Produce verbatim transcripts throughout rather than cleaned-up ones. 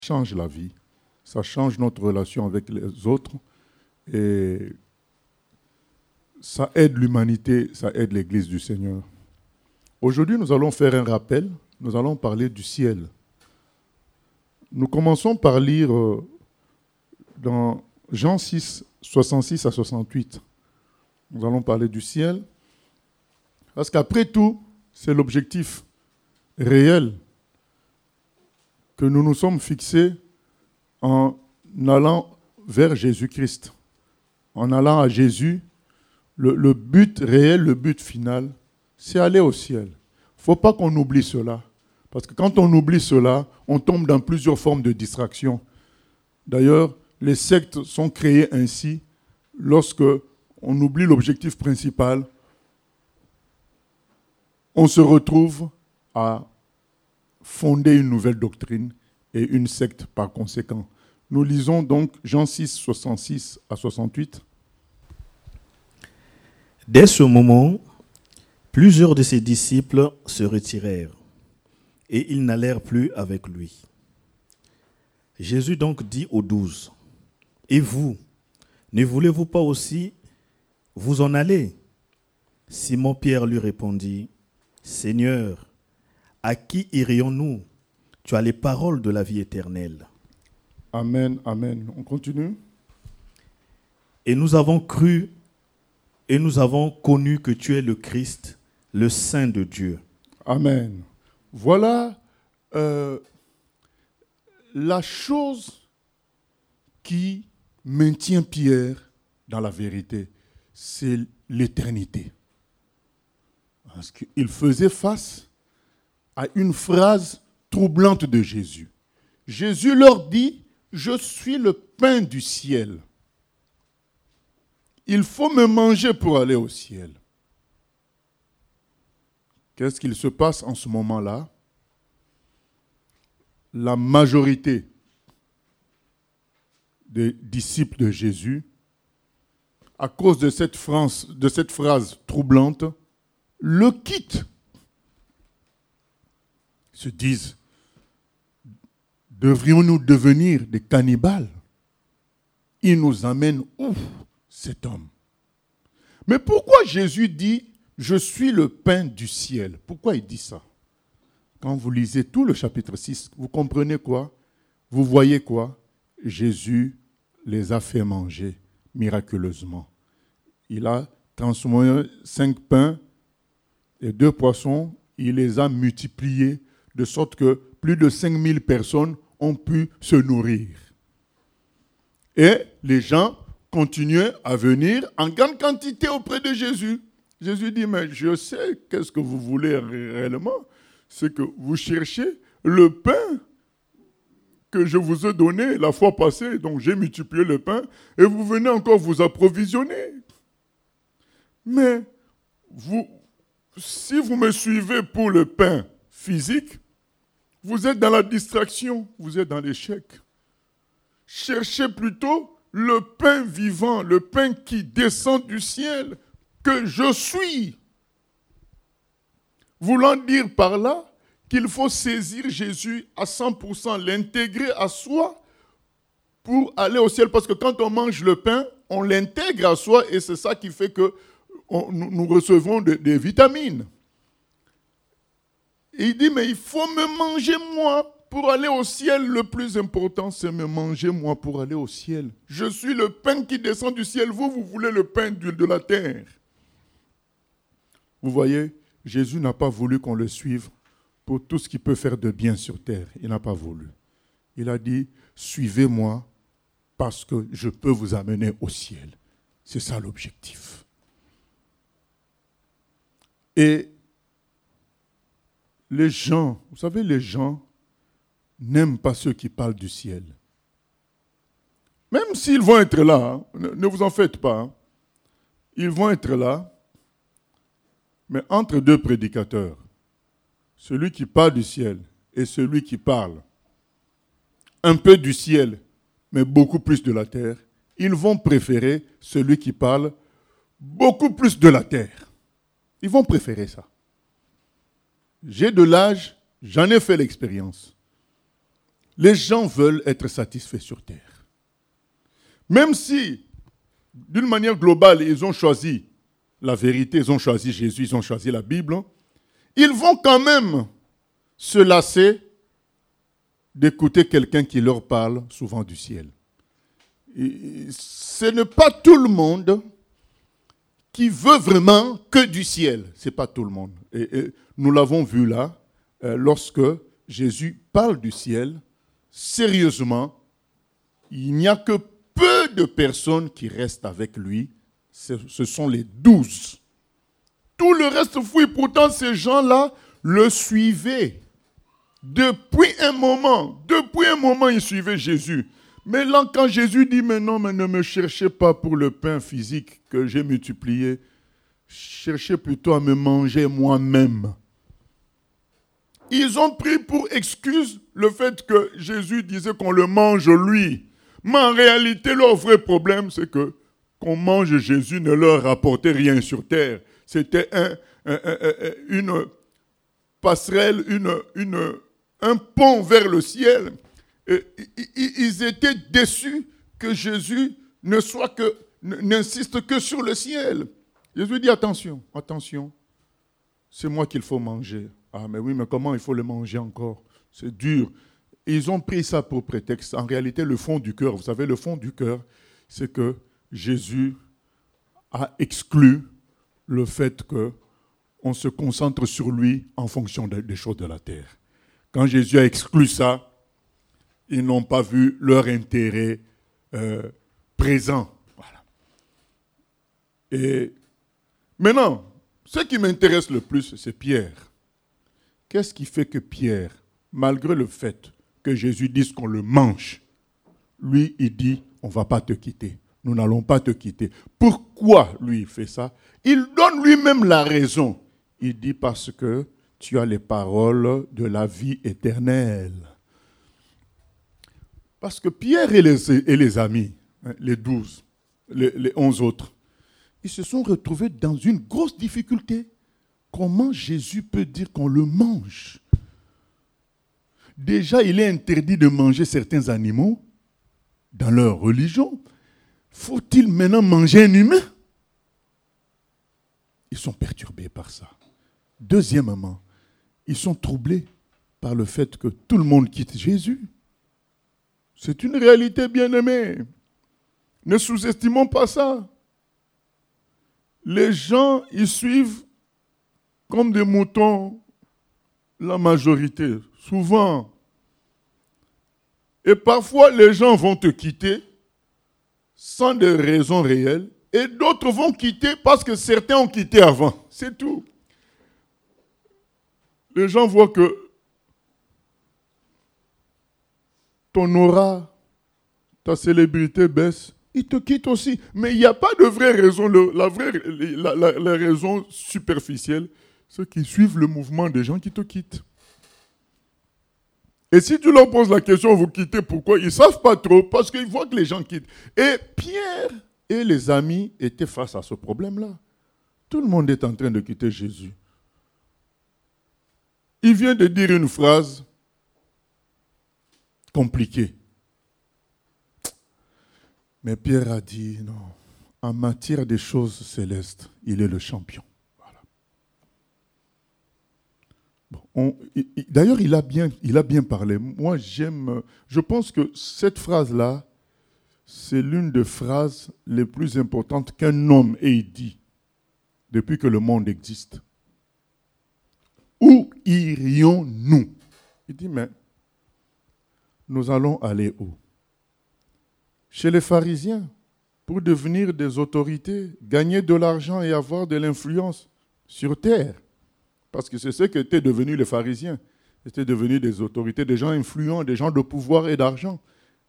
change la vie, ça change notre relation avec les autres et ça aide l'humanité, ça aide l'Église du Seigneur. Aujourd'hui, nous allons faire un rappel, nous allons parler du ciel. Nous commençons par lire euh, dans Jean six, soixante-six à soixante-huit. Nous allons parler du ciel, parce qu'après tout, c'est l'objectif réel que nous nous sommes fixés en allant vers Jésus-Christ. En allant à Jésus, le, le but réel, le but final, c'est aller au ciel. Il ne faut pas qu'on oublie cela. Parce que quand on oublie cela, on tombe dans plusieurs formes de distraction. D'ailleurs, les sectes sont créées ainsi lorsque on oublie l'objectif principal. On se retrouve à fonder une nouvelle doctrine et une secte par conséquent. Nous lisons donc Jean six, soixante-six à soixante-huit. Dès ce moment, plusieurs de ses disciples se retirèrent et ils n'allèrent plus avec lui. Jésus donc dit aux douze, « Et vous, ne voulez-vous pas aussi vous en aller ?» Simon-Pierre lui répondit, « Seigneur, à qui irions-nous? Tu as les paroles de la vie éternelle. » Amen, amen. On continue. Et nous avons cru et nous avons connu que tu es le Christ, le Saint de Dieu. Amen. Voilà euh, la chose qui maintient Pierre dans la vérité, c'est l'éternité. Parce qu'il faisait face à une phrase troublante de Jésus. Jésus leur dit, « Je suis le pain du ciel. Il faut me manger pour aller au ciel. » Qu'est-ce qu'il se passe en ce moment-là? La majorité des disciples de Jésus, à cause de cette phrase, de cette phrase troublante, le quittent. Se disent, devrions-nous devenir des cannibales? Il nous amène où, cet homme? Mais pourquoi Jésus dit, je suis le pain du ciel? Pourquoi il dit ça? Quand vous lisez tout le chapitre six, vous comprenez quoi? Vous voyez quoi? Jésus les a fait manger miraculeusement. Il a transformé cinq pains et deux poissons, il les a multipliés de sorte que plus de cinq mille personnes ont pu se nourrir. Et les gens continuaient à venir en grande quantité auprès de Jésus. Jésus dit, mais je sais qu'est-ce que vous voulez réellement. C'est que vous cherchez le pain que je vous ai donné la fois passée. Donc j'ai multiplié le pain et vous venez encore vous approvisionner. Mais vous, si vous me suivez pour le pain physique, vous êtes dans la distraction, vous êtes dans l'échec. Cherchez plutôt le pain vivant, le pain qui descend du ciel, que je suis. Voulant dire par là qu'il faut saisir Jésus à cent pour cent, l'intégrer à soi pour aller au ciel. Parce que quand on mange le pain, on l'intègre à soi et c'est ça qui fait que on, nous recevons de, des vitamines. Et il dit, mais il faut me manger moi pour aller au ciel. Le plus important, c'est me manger moi pour aller au ciel. Je suis le pain qui descend du ciel. Vous, vous voulez le pain de la terre. Vous voyez, Jésus n'a pas voulu qu'on le suive pour tout ce qui peut faire de bien sur terre. Il n'a pas voulu. Il a dit, suivez-moi parce que je peux vous amener au ciel. C'est ça l'objectif. Et les gens, vous savez, les gens n'aiment pas ceux qui parlent du ciel. Même s'ils vont être là, hein, ne, ne vous en faites pas. Hein, ils vont être là, mais entre deux prédicateurs, celui qui parle du ciel et celui qui parle un peu du ciel, mais beaucoup plus de la terre, ils vont préférer celui qui parle beaucoup plus de la terre. Ils vont préférer ça. J'ai de l'âge, j'en ai fait l'expérience. Les gens veulent être satisfaits sur terre. Même si, d'une manière globale, ils ont choisi la vérité, ils ont choisi Jésus, ils ont choisi la Bible, ils vont quand même se lasser d'écouter quelqu'un qui leur parle souvent du ciel. Et ce n'est pas tout le monde qui veut vraiment que du ciel. Ce n'est pas tout le monde. Et, et nous l'avons vu là, euh, lorsque Jésus parle du ciel, sérieusement, il n'y a que peu de personnes qui restent avec lui. Ce, ce sont les douze. Tout le reste fouille. Pourtant, ces gens-là le suivaient. Depuis un moment, depuis un moment, ils suivaient Jésus. Mais là, quand Jésus dit, mais non, mais ne me cherchez pas pour le pain physique que j'ai multiplié, cherchez plutôt à me manger moi-même. Ils ont pris pour excuse le fait que Jésus disait qu'on le mange lui. Mais en réalité, leur vrai problème, c'est que qu'on mange Jésus ne leur rapportait rien sur terre. C'était un, un, un, un, une passerelle, une, une, un pont vers le ciel. Et ils étaient déçus que Jésus ne soit que, n'insiste que sur le ciel. Jésus dit, attention, attention, c'est moi qu'il faut manger. Ah, mais oui, mais comment il faut le manger encore? C'est dur. Et ils ont pris ça pour prétexte. En réalité, le fond du cœur, vous savez, le fond du cœur, c'est que Jésus a exclu le fait qu'on se concentre sur lui en fonction des choses de la terre. Quand Jésus a exclu ça, ils n'ont pas vu leur intérêt euh, présent. Voilà. Et maintenant, ce qui m'intéresse le plus, c'est Pierre. Qu'est-ce qui fait que Pierre, malgré le fait que Jésus dise qu'on le mange, lui, il dit, on ne va pas te quitter. Nous n'allons pas te quitter. Pourquoi lui, il fait ça? Il donne lui-même la raison. Il dit, parce que tu as les paroles de la vie éternelle. Parce que Pierre et les, et les amis, hein, les douze, les, les onze autres, ils se sont retrouvés dans une grosse difficulté. Comment Jésus peut dire qu'on le mange? Déjà, il est interdit de manger certains animaux dans leur religion. Faut-il maintenant manger un humain? Ils sont perturbés par ça. Deuxièmement, ils sont troublés par le fait que tout le monde quitte Jésus. C'est une réalité, bien-aimée. Ne sous-estimons pas ça. Les gens, ils suivent comme des moutons la majorité, souvent. Et parfois, les gens vont te quitter sans des raisons réelles, et d'autres vont quitter parce que certains ont quitté avant. C'est tout. Les gens voient que ton aura, ta célébrité baisse, ils te quittent aussi. Mais il n'y a pas de vraie raison. Le, la, vraie, la, la, la raison superficielle, c'est qu'ils suivent le mouvement des gens qui te quittent. Et si tu leur poses la question, vous quittez pourquoi? Ils ne savent pas trop, parce qu'ils voient que les gens quittent. Et Pierre et les amis étaient face à ce problème-là. Tout le monde est en train de quitter Jésus. Il vient de dire une phrase compliquée. Mais Pierre a dit, non, en matière des choses célestes, il est le champion. Voilà. Bon, on, il, d'ailleurs, il a bien, il a bien parlé. Moi, j'aime, je pense que cette phrase-là, c'est l'une des phrases les plus importantes qu'un homme ait dit depuis que le monde existe. Où irions-nous? Il dit, mais nous allons aller où? Chez les pharisiens, pour devenir des autorités, gagner de l'argent et avoir de l'influence sur terre. Parce que c'est ce qu'étaient devenus les pharisiens. Ils étaient devenus des autorités, des gens influents, des gens de pouvoir et d'argent.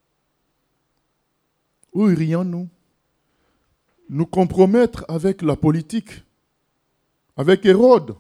Où irions-nous? Nous compromettre avec la politique, avec Hérode,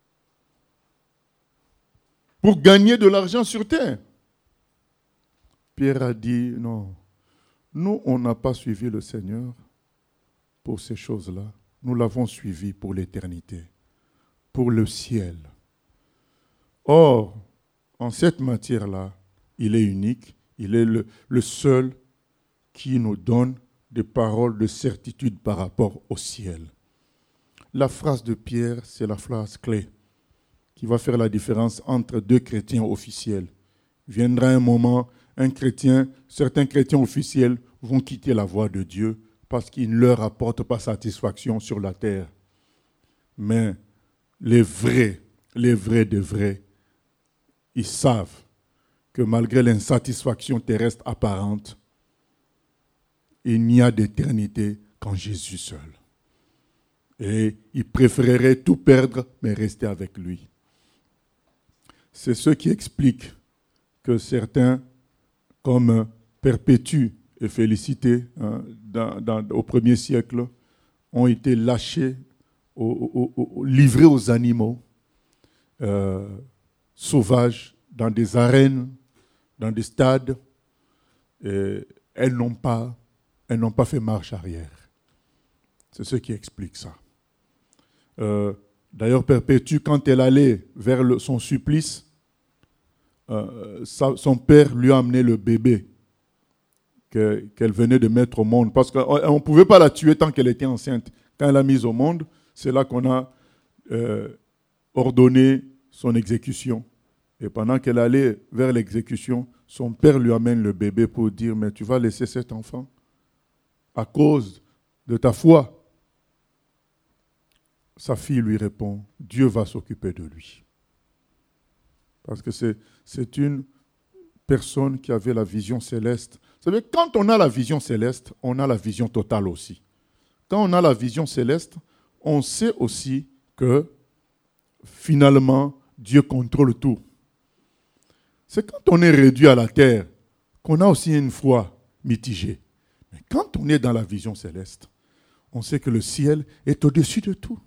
pour gagner de l'argent sur terre. Pierre a dit, non, nous, on n'a pas suivi le Seigneur pour ces choses-là. Nous l'avons suivi pour l'éternité, pour le ciel. Or, en cette matière-là, Il est unique. Il est le, le seul qui nous donne des paroles de certitude par rapport au ciel. La phrase de Pierre, c'est la phrase clé qui va faire la différence entre deux chrétiens officiels. Viendra un moment, un chrétien, certains chrétiens officiels vont quitter la voie de Dieu parce qu'il ne leur apporte pas satisfaction sur la terre. Mais les vrais, les vrais de vrais, ils savent que malgré l'insatisfaction terrestre apparente, il n'y a d'éternité qu'en Jésus seul. Et ils préféreraient tout perdre, mais rester avec lui. C'est ce qui explique que certains, comme Perpétue et Félicité, hein, dans, dans, au premier siècle, ont été lâchés, au, au, au, livrés aux animaux euh, sauvages, dans des arènes, dans des stades. Et elles n'ont pas, elles n'ont pas fait marche arrière. C'est ce qui explique ça. Euh, d'ailleurs, Perpétue, quand elle allait vers le, son supplice, euh, sa, son père lui a amené le bébé que, qu'elle venait de mettre au monde. Parce qu'on ne pouvait pas la tuer tant qu'elle était enceinte. Quand elle l'a mise au monde, c'est là qu'on a euh, ordonné son exécution. Et pendant qu'elle allait vers l'exécution, son père lui amène le bébé pour dire « Mais tu vas laisser cet enfant à cause de ta foi ?» Sa fille lui répond « Dieu va s'occuper de lui. » Parce que c'est, c'est une personne qui avait la vision céleste. Vous savez, quand on a la vision céleste, on a la vision totale aussi. Quand on a la vision céleste, on sait aussi que finalement, Dieu contrôle tout. C'est quand on est réduit à la terre qu'on a aussi une foi mitigée. Mais quand on est dans la vision céleste, on sait que le ciel est au-dessus de tout.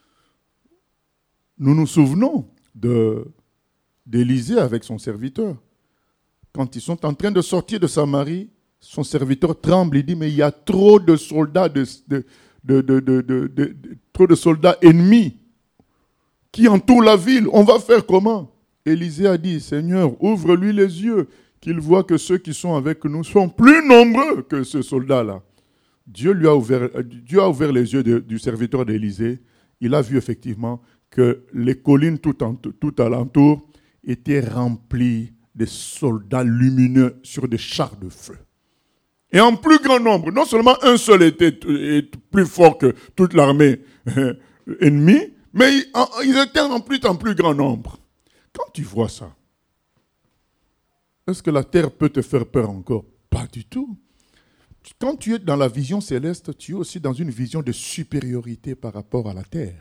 Nous nous souvenons de, d'Élisée avec son serviteur. Quand ils sont en train de sortir de Samarie, son serviteur tremble. Il dit, mais il y a trop de soldats, de, de, de, de, de, de, de, de, trop de soldats ennemis qui entourent la ville. On va faire comment? Élisée a dit, Seigneur, ouvre-lui les yeux, qu'il voit que ceux qui sont avec nous sont plus nombreux que ce soldat-là. Dieu lui a ouvert, Dieu a ouvert les yeux de, du serviteur d'Élisée. Il a vu effectivement que les collines tout, en, tout alentour étaient remplies de soldats lumineux sur des chars de feu. Et en plus grand nombre, non seulement un seul était, était plus fort que toute l'armée ennemie, mais ils étaient en plus en plus grand nombre. Quand tu vois ça, est-ce que la terre peut te faire peur encore? Pas du tout. Quand tu es dans la vision céleste, tu es aussi dans une vision de supériorité par rapport à la terre.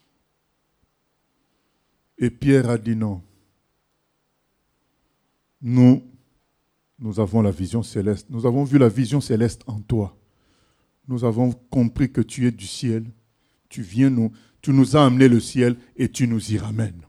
Et Pierre a dit non. Nous, nous avons la vision céleste. Nous avons vu la vision céleste en toi. Nous avons compris que tu es du ciel. Tu viens nous, tu nous as amené le ciel et tu nous y ramènes.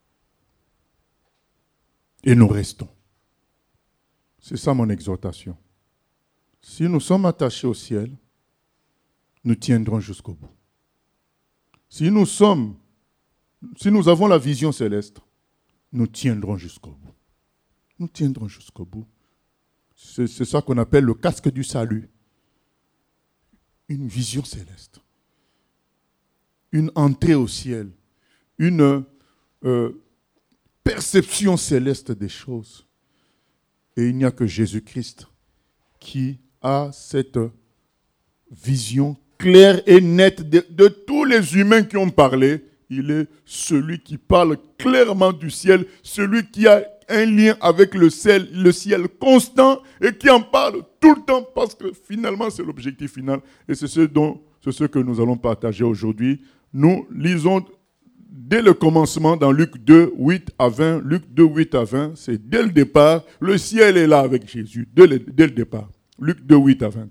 Et nous restons. C'est ça mon exhortation. Si nous sommes attachés au ciel, nous tiendrons jusqu'au bout. Si nous sommes, si nous avons la vision céleste, nous tiendrons jusqu'au bout. Nous tiendrons jusqu'au bout. C'est, c'est ça qu'on appelle le casque du salut. Une vision céleste. Une entrée au ciel. Une euh, perception céleste des choses. Et il n'y a que Jésus-Christ qui a cette vision claire et nette de, de tous les humains qui ont parlé. Il est celui qui parle clairement du ciel, celui qui a un lien avec le ciel, le ciel constant et qui en parle tout le temps parce que finalement c'est l'objectif final. Et c'est ce, dont, c'est ce que nous allons partager aujourd'hui. Nous lisons dès le commencement dans Luc deux, huit à vingt. Luc deux, huit à vingt, c'est dès le départ. Le ciel est là avec Jésus, dès le, dès le départ. Luc deux, huit à vingt.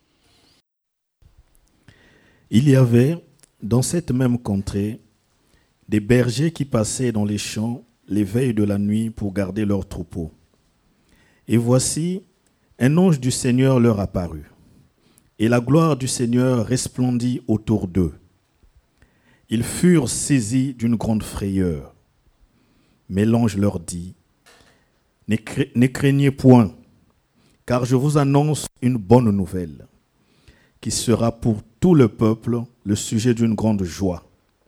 Il y avait dans cette même contrée des bergers qui passaient dans les champs les veilles de la nuit pour garder leurs troupeaux. Et voici, un ange du Seigneur leur apparut, et la gloire du Seigneur resplendit autour d'eux. Ils furent saisis d'une grande frayeur. Mais l'ange leur dit, Ne, cra- ne craignez point, car je vous annonce une bonne nouvelle, qui sera pour tout le peuple le sujet d'une grande joie.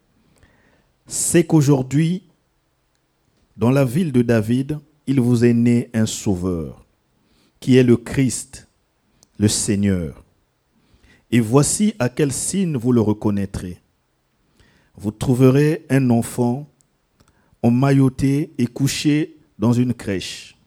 C'est qu'aujourd'hui, dans la ville de David, il vous est né un sauveur, qui est le Christ, le Seigneur. Et voici à quel signe vous le reconnaîtrez. Vous trouverez un enfant emmailloté et couché dans une crèche.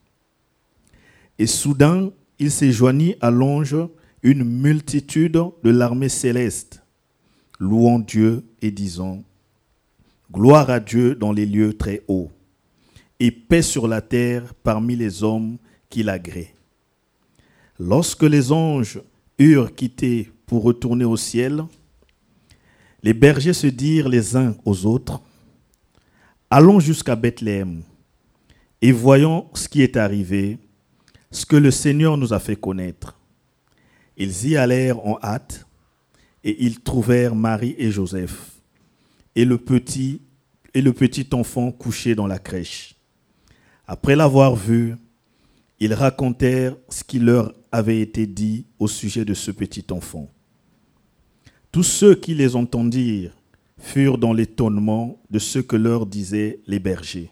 Et soudain, il s'est joigni à l'ange une multitude de l'armée céleste, louant Dieu et disant « Gloire à Dieu dans les lieux très hauts, et paix sur la terre parmi les hommes qu'il agrée. » Lorsque les anges eurent quitté pour retourner au ciel, les bergers se dirent les uns aux autres « Allons jusqu'à Bethléem, et voyons ce qui est arrivé, ce que le Seigneur nous a fait connaître. » Ils y allèrent en hâte, et ils trouvèrent Marie et Joseph, et le petit, et le petit enfant couché dans la crèche. Après l'avoir vu, ils racontèrent ce qui leur avait été dit au sujet de ce petit enfant. Tous ceux qui les entendirent furent dans l'étonnement de ce que leur disaient les bergers.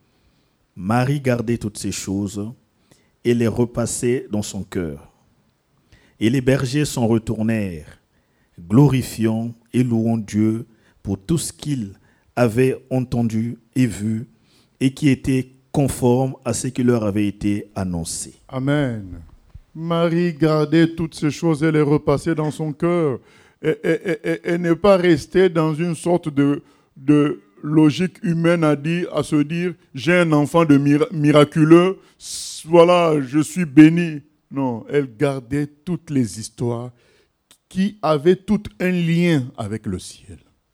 Marie gardait toutes ces choses et les repassait dans son cœur. Et les bergers s'en retournèrent, glorifiant et louant Dieu pour tout ce qu'ils avaient entendu et vu et qui était conforme à ce qui leur avait été annoncé. Amen. Marie gardait toutes ces choses et les repassait dans son cœur. Et, et, et, et n'est pas restée dans une sorte de, de logique humaine à, dire, à se dire « j'ai un enfant de mira- miraculeux, voilà, je suis béni ». Non, elle gardait toutes les histoires qui avaient tout un lien avec le ciel.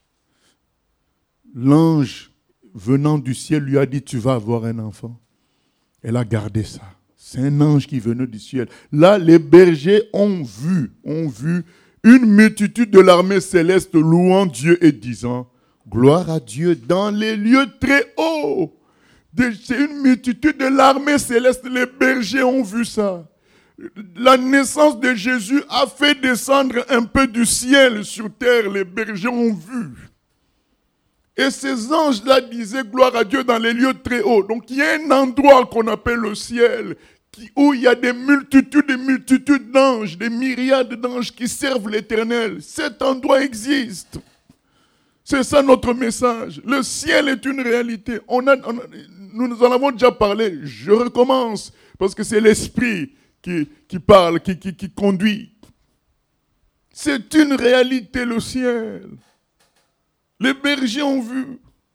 L'ange venant du ciel lui a dit « tu vas avoir un enfant ». Elle a gardé ça. C'est un ange qui venait du ciel. Là, les bergers ont vu, ont vu une multitude de l'armée céleste louant Dieu et disant « Gloire à Dieu dans les lieux très hauts ». C'est une multitude de l'armée céleste. Les bergers ont vu ça. La naissance de Jésus a fait descendre un peu du ciel sur terre. Les bergers ont vu. Et ces anges-là disaient gloire à Dieu dans les lieux très hauts. Donc il y a un endroit qu'on appelle le ciel, qui, où il y a des multitudes et multitudes d'anges, des myriades d'anges qui servent l'Éternel. Cet endroit existe. C'est ça notre message. Le ciel est une réalité. On a, on a, nous en avons déjà parlé. Je recommence, parce que c'est l'Esprit qui, qui parle, qui, qui, qui conduit. C'est une réalité, le ciel. Les bergers ont vu.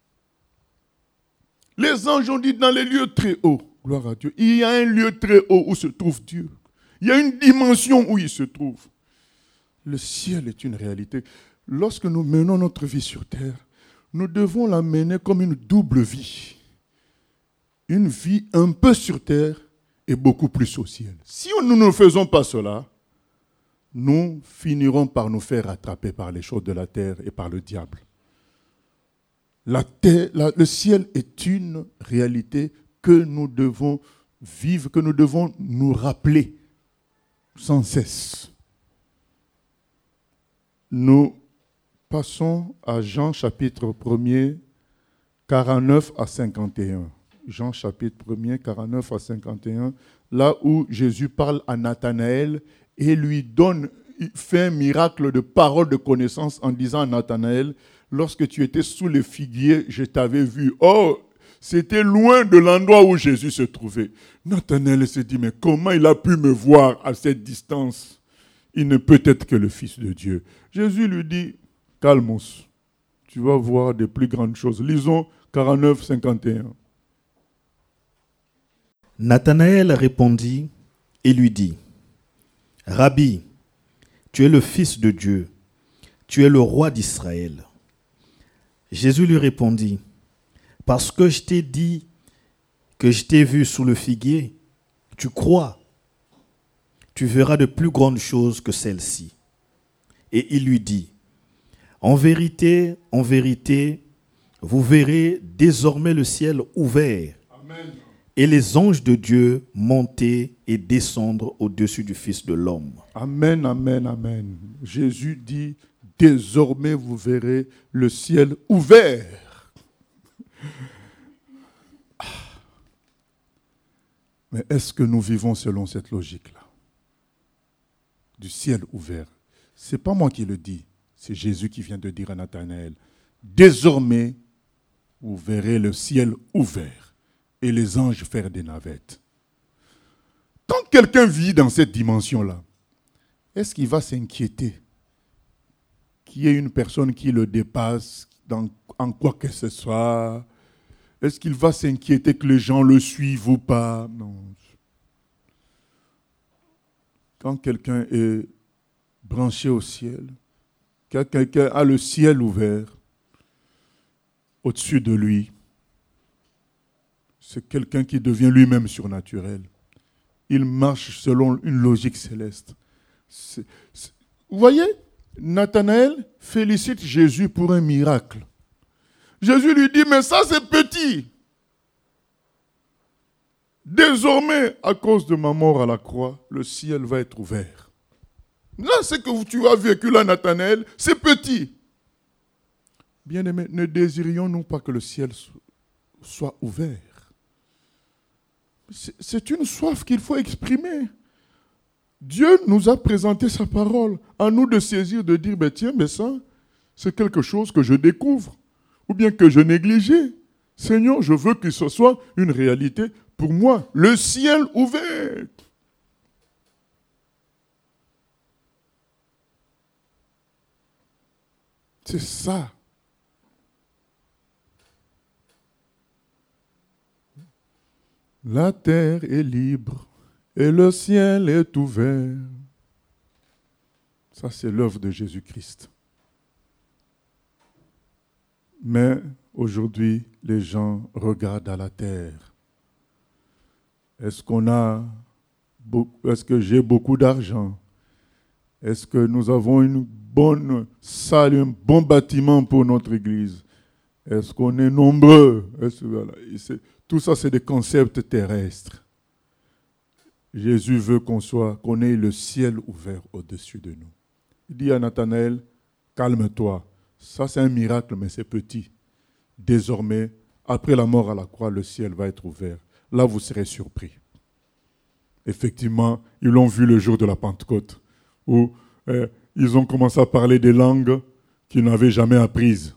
Les anges ont dit dans les lieux très hauts. Gloire à Dieu. Il y a un lieu très haut où se trouve Dieu. Il y a une dimension où il se trouve. Le ciel est une réalité. Lorsque nous menons notre vie sur terre, nous devons la mener comme une double vie. Une vie un peu sur terre et beaucoup plus au ciel. Si nous ne faisons pas cela, nous finirons par nous faire attraper par les choses de la terre et par le diable. La terre, la, le ciel est une réalité que nous devons vivre, que nous devons nous rappeler sans cesse. Nous passons à Jean chapitre premier, quarante-neuf à cinquante et un. Jean chapitre premier, quarante-neuf à cinquante et un, là où Jésus parle à Nathanaël et lui donne, il fait un miracle de parole de connaissance en disant à Nathanaël, lorsque tu étais sous le figuier, je t'avais vu. Oh, c'était loin de l'endroit où Jésus se trouvait. Nathanaël se dit, mais comment il a pu me voir à cette distance? Il ne peut être que le Fils de Dieu. Jésus lui dit, calmos, tu vas voir de plus grandes choses. Lisons quarante-neuf, cinquante et un. Nathanaël répondit et lui dit, Rabbi, tu es le Fils de Dieu, tu es le roi d'Israël. Jésus lui répondit, parce que je t'ai dit que je t'ai vu sous le figuier, tu crois, tu verras de plus grandes choses que celles-ci. Et il lui dit, en vérité, en vérité, vous verrez désormais le ciel ouvert, Amen. et les anges de Dieu monter et descendre au-dessus du Fils de l'homme. Amen, amen, amen. Jésus dit, désormais vous verrez le ciel ouvert. Mais est-ce que nous vivons selon cette logique-là? Du ciel ouvert. Ce n'est pas moi qui le dis, c'est Jésus qui vient de dire à Nathanaël, désormais vous verrez le ciel ouvert et les anges faire des navettes. Quand quelqu'un vit dans cette dimension-là, est-ce qu'il va s'inquiéter qu'il y ait une personne qui le dépasse dans, en quoi que ce soit? Est-ce qu'il va s'inquiéter que les gens le suivent ou pas? Non. Quand quelqu'un est branché au ciel, quand quelqu'un a le ciel ouvert au-dessus de lui, c'est quelqu'un qui devient lui-même surnaturel. Il marche selon une logique céleste. C'est, c'est, vous voyez, Nathanaël félicite Jésus pour un miracle. Jésus lui dit, mais ça c'est petit. Désormais, à cause de ma mort à la croix, le ciel va être ouvert. Là, ce que tu as vécu là, Nathanaël, c'est petit. Bien-aimés, ne désirions-nous pas que le ciel soit ouvert? C'est une soif qu'il faut exprimer. Dieu nous a présenté sa parole. À nous de saisir, de dire, ben tiens, mais ça, c'est quelque chose que je découvre, ou bien que je négligeais. Seigneur, je veux que ce soit une réalité pour moi. Le ciel ouvert. C'est ça. La terre est libre et le ciel est ouvert. Ça, c'est l'œuvre de Jésus-Christ. Mais aujourd'hui, les gens regardent à la terre. Est-ce qu'on a, est-ce que j'ai beaucoup d'argent? Est-ce que nous avons une bonne salle, un bon bâtiment pour notre église? Est-ce qu'on est nombreux? Est-ce, voilà, c'est, tout ça, c'est des concepts terrestres. Jésus veut qu'on soit, qu'on ait le ciel ouvert au-dessus de nous. Il dit à Nathanaël, calme-toi. Ça, c'est un miracle, mais c'est petit. Désormais, après la mort à la croix, le ciel va être ouvert. Là, vous serez surpris. Effectivement, ils l'ont vu le jour de la Pentecôte, où euh, ils ont commencé à parler des langues qu'ils n'avaient jamais apprises.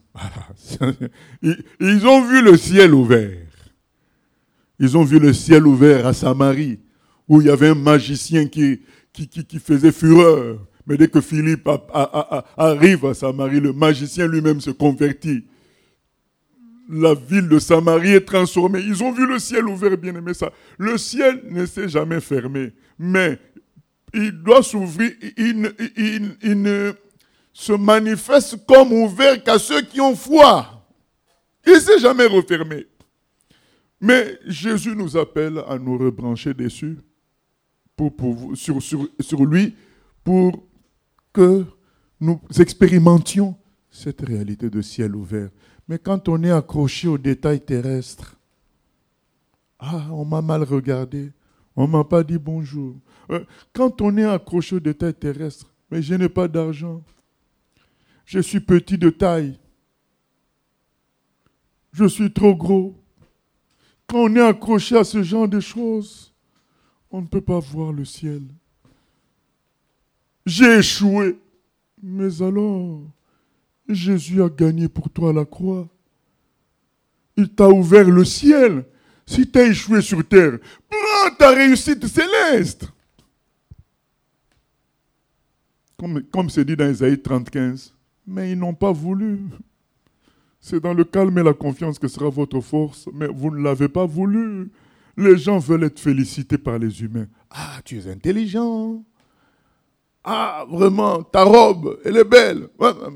Ils ont vu le ciel ouvert. Ils ont vu le ciel ouvert à Samarie, où il y avait un magicien qui, qui, qui, qui faisait fureur. Mais dès que Philippe a, a, a, arrive à Samarie, le magicien lui-même se convertit. La ville de Samarie est transformée. Ils ont vu le ciel ouvert, bien aimé ça. Le ciel ne s'est jamais fermé, mais il doit s'ouvrir. Il, il, il, il ne se manifeste comme ouvert qu'à ceux qui ont foi. Il ne s'est jamais refermé. Mais Jésus nous appelle à nous rebrancher dessus, pour, pour, sur, sur, sur lui, pour que nous expérimentions cette réalité de ciel ouvert. Mais quand on est accroché aux détails terrestres, ah, on m'a mal regardé, on ne m'a pas dit bonjour. Quand on est accroché aux détails terrestres, mais je n'ai pas d'argent, je suis petit de taille, je suis trop gros. Quand on est accroché à ce genre de choses, on ne peut pas voir le ciel. J'ai échoué. Mais alors, Jésus a gagné pour toi à la croix. Il t'a ouvert le ciel. Si tu as échoué sur terre, prends ta réussite céleste. Comme, comme c'est dit dans Ésaïe trente, quinze. Mais ils n'ont pas voulu. C'est dans le calme et la confiance que sera votre force, mais vous ne l'avez pas voulu. Les gens veulent être félicités par les humains. Ah, tu es intelligent. Ah, vraiment, ta robe, elle est belle.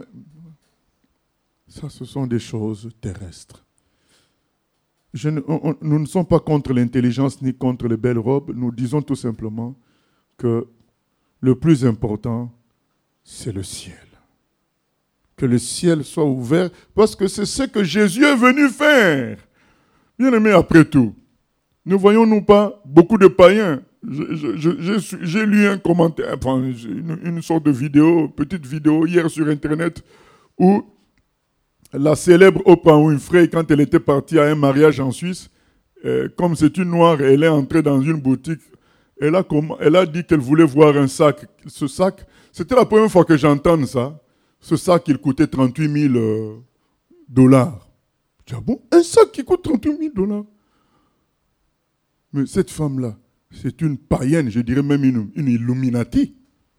Ça, ce sont des choses terrestres. Je ne, on, nous ne sommes pas contre l'intelligence ni contre les belles robes. Nous disons tout simplement que le plus important, c'est le ciel. Que le ciel soit ouvert, parce que c'est ce que Jésus est venu faire. Bien aimé, après tout, Ne voyons-nous pas beaucoup de païens? Je, je, je, j'ai, j'ai lu un commentaire, enfin, une, une sorte de vidéo, petite vidéo hier sur Internet, où la célèbre Oprah Winfrey, quand elle était partie à un mariage en Suisse, euh, comme c'est une noire, elle est entrée dans une boutique. Elle a, elle a dit qu'elle voulait voir un sac. Ce sac, c'était la première fois que j'entends ça. Ce sac, il coûtait trente-huit mille euh, dollars. Je dis, ah bon, un sac qui coûte trente-huit mille dollars? Mais cette femme-là, c'est une païenne, je dirais même une, une Illuminati.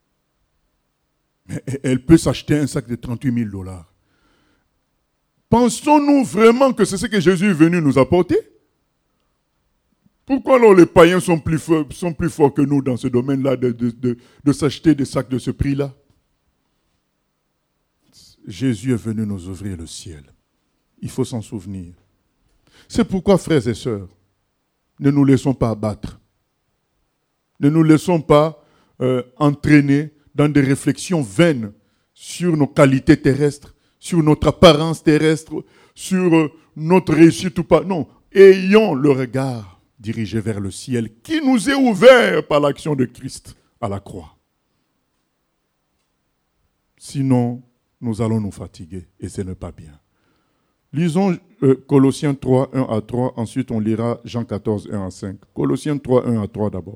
Mais elle peut s'acheter un sac de trente-huit mille dollars. Pensons-nous vraiment que c'est ce que Jésus est venu nous apporter? Pourquoi alors les païens sont plus forts, sont plus forts que nous dans ce domaine-là de, de, de, de s'acheter des sacs de ce prix-là? Jésus est venu nous ouvrir le ciel. Il faut s'en souvenir. C'est pourquoi, frères et sœurs, ne nous laissons pas abattre. Ne nous laissons pas euh, entraîner dans des réflexions vaines sur nos qualités terrestres, sur notre apparence terrestre, sur euh, notre réussite ou pas. Non, ayons le regard dirigé vers le ciel qui nous est ouvert par l'action de Christ à la croix. Sinon, nous allons nous fatiguer et ce n'est pas bien. Lisons euh, Colossiens trois, un à trois, ensuite on lira Jean quatorze, un à cinq. Colossiens trois, un à trois d'abord.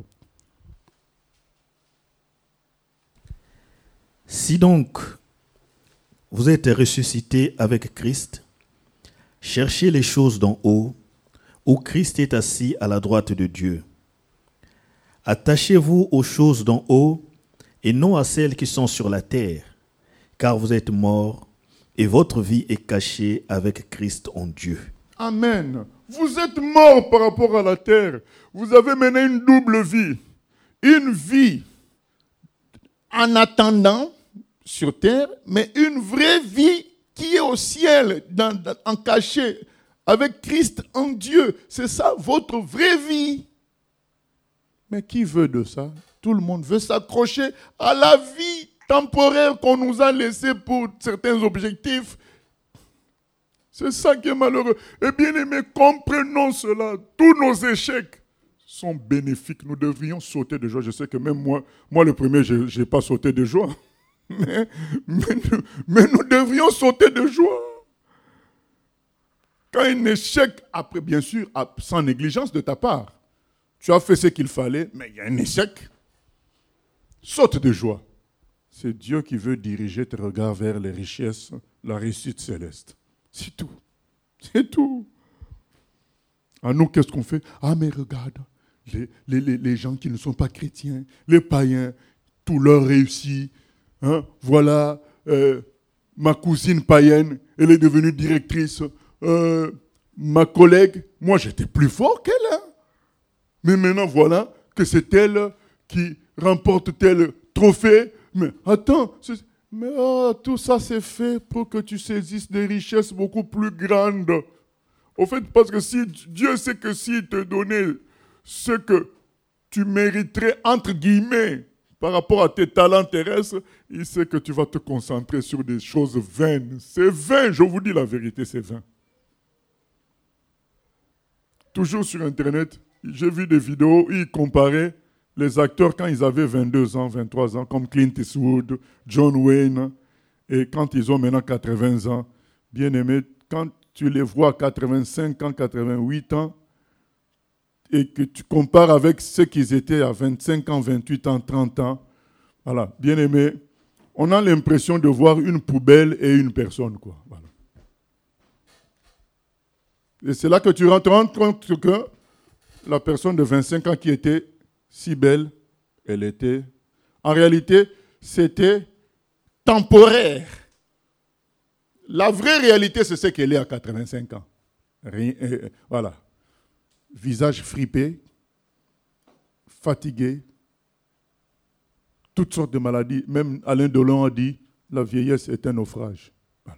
Si donc vous êtes ressuscités avec Christ, cherchez les choses d'en haut, où Christ est assis à la droite de Dieu. Attachez-vous aux choses d'en haut et non à celles qui sont sur la terre, car vous êtes morts et votre vie est cachée avec Christ en Dieu. Amen. Vous êtes morts par rapport à la terre. Vous avez mené une double vie. Une vie en attendant sur terre, mais une vraie vie qui est au ciel, dans, dans, en caché, avec Christ en Dieu. C'est ça, votre vraie vie. Mais qui veut de ça? Tout le monde veut s'accrocher à la vie temporaire qu'on nous a laissée pour certains objectifs. C'est ça qui est malheureux. Et bien aimés, comprenons cela. Tous nos échecs sont bénéfiques. Nous devrions sauter de joie. Je sais que même moi, moi le premier, je n'ai pas sauté de joie. Mais, mais, nous, mais nous devrions sauter de joie. Quand un échec, après bien sûr, sans négligence de ta part, tu as fait ce qu'il fallait, mais il y a un échec, saute de joie. C'est Dieu qui veut diriger tes regards vers les richesses, la réussite céleste. C'est tout. C'est tout. À nous, qu'est-ce qu'on fait? Ah, mais regarde, les, les, les, les gens qui ne sont pas chrétiens, les païens, tout leur réussit. Hein, voilà, euh, ma cousine païenne, elle est devenue directrice. Euh, ma collègue, moi j'étais plus fort qu'elle. Hein. Mais maintenant voilà que c'est elle qui remporte tel trophée. Mais attends, mais oh, tout ça c'est fait pour que tu saisisses des richesses beaucoup plus grandes. Au fait, parce que si Dieu sait que s'il te donnait ce que tu mériterais, entre guillemets, par rapport à tes talents terrestres, il sait que tu vas te concentrer sur des choses vaines. C'est vain, je vous dis la vérité, c'est vain. Toujours sur Internet, j'ai vu des vidéos où ils comparaient les acteurs quand ils avaient vingt-deux ans, vingt-trois ans, comme Clint Eastwood, John Wayne, et quand ils ont maintenant quatre-vingts ans, bien aimés, quand tu les vois à quatre-vingt-cinq ans, quatre-vingt-huit ans, et que tu compares avec ce qu'ils étaient à vingt-cinq ans, vingt-huit ans, trente ans, voilà, bien aimé, on a l'impression de voir une poubelle et une personne, quoi. Voilà. Et c'est là que tu te rends compte que la personne de vingt-cinq ans qui était si belle, elle était... En réalité, c'était temporaire. La vraie réalité, c'est ce qu'elle est à quatre-vingt-cinq ans. Rien, euh, voilà. Visage fripé, fatigué, toutes sortes de maladies. Même Alain Delon a dit, la vieillesse est un naufrage. Voilà.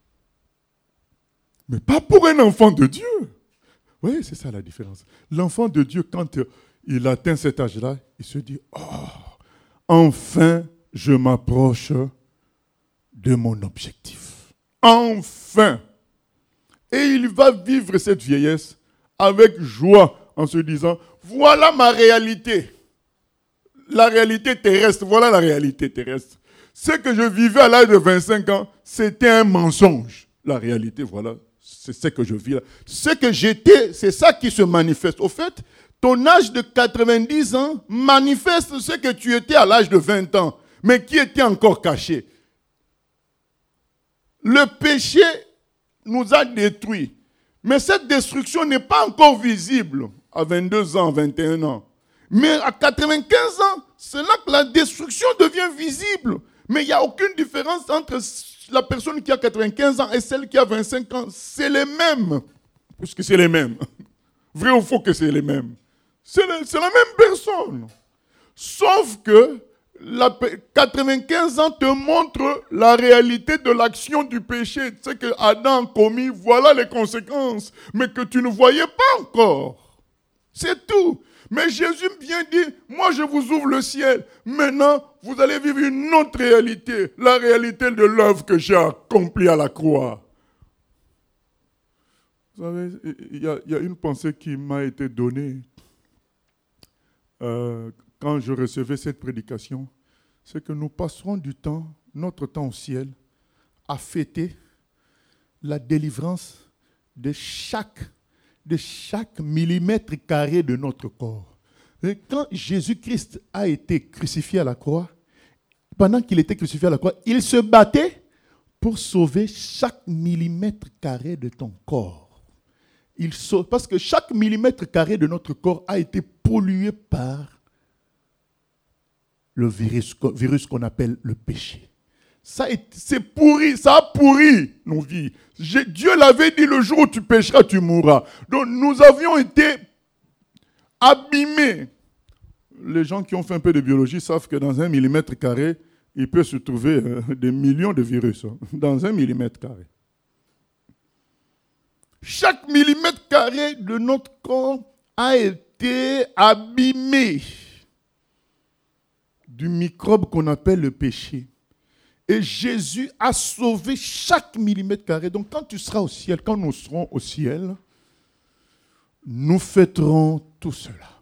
Mais pas pour un enfant de Dieu. Oui, c'est ça la différence. L'enfant de Dieu, quand il atteint cet âge-là, il se dit, oh, enfin, je m'approche de mon objectif. Enfin. Et il va vivre cette vieillesse avec joie, en se disant, voilà ma réalité. La réalité terrestre, voilà la réalité terrestre. Ce que je vivais à l'âge de vingt-cinq ans, c'était un mensonge. La réalité, voilà, c'est ce que je vis là. Ce que j'étais, c'est ça qui se manifeste. Au fait, ton âge de quatre-vingt-dix ans manifeste ce que tu étais à l'âge de vingt ans, mais qui était encore caché. Le péché nous a détruits. Mais cette destruction n'est pas encore visible à vingt-deux ans, vingt et un ans. Mais à quatre-vingt-quinze ans, c'est là que la destruction devient visible. Mais il n'y a aucune différence entre la personne qui a quatre-vingt-quinze ans et celle qui a vingt-cinq ans. C'est les mêmes. Puisque c'est les mêmes. Vrai ou faux que c'est les mêmes. C'est, le, c'est la même personne. Sauf que la, quatre-vingt-quinze ans te montre la réalité de l'action du péché. Ce que Adam a commis, voilà les conséquences. Mais que tu ne voyais pas encore. C'est tout. Mais Jésus vient dire, moi je vous ouvre le ciel. Maintenant, vous allez vivre une autre réalité. La réalité de l'œuvre que j'ai accomplie à la croix. Vous savez, il y, y a une pensée qui m'a été donnée euh, quand je recevais cette prédication. C'est que nous passerons du temps, notre temps au ciel, à fêter la délivrance de chaque de chaque millimètre carré de notre corps. Et quand Jésus-Christ a été crucifié à la croix, pendant qu'il était crucifié à la croix, il se battait pour sauver chaque millimètre carré de ton corps. Il sauve, parce que chaque millimètre carré de notre corps a été pollué par le virus, virus qu'on appelle le péché. Ça c'est pourri, ça a pourri nos vies. J'ai, Dieu l'avait dit, le jour où tu pécheras, tu mourras. Donc nous avions été abîmés. Les gens qui ont fait un peu de biologie savent que dans un millimètre carré, il peut se trouver euh, des millions de virus. Hein, dans un millimètre carré. Chaque millimètre carré de notre corps a été abîmé du microbe qu'on appelle le péché. Et Jésus a sauvé chaque millimètre carré. Donc quand tu seras au ciel, quand nous serons au ciel, nous fêterons tout cela.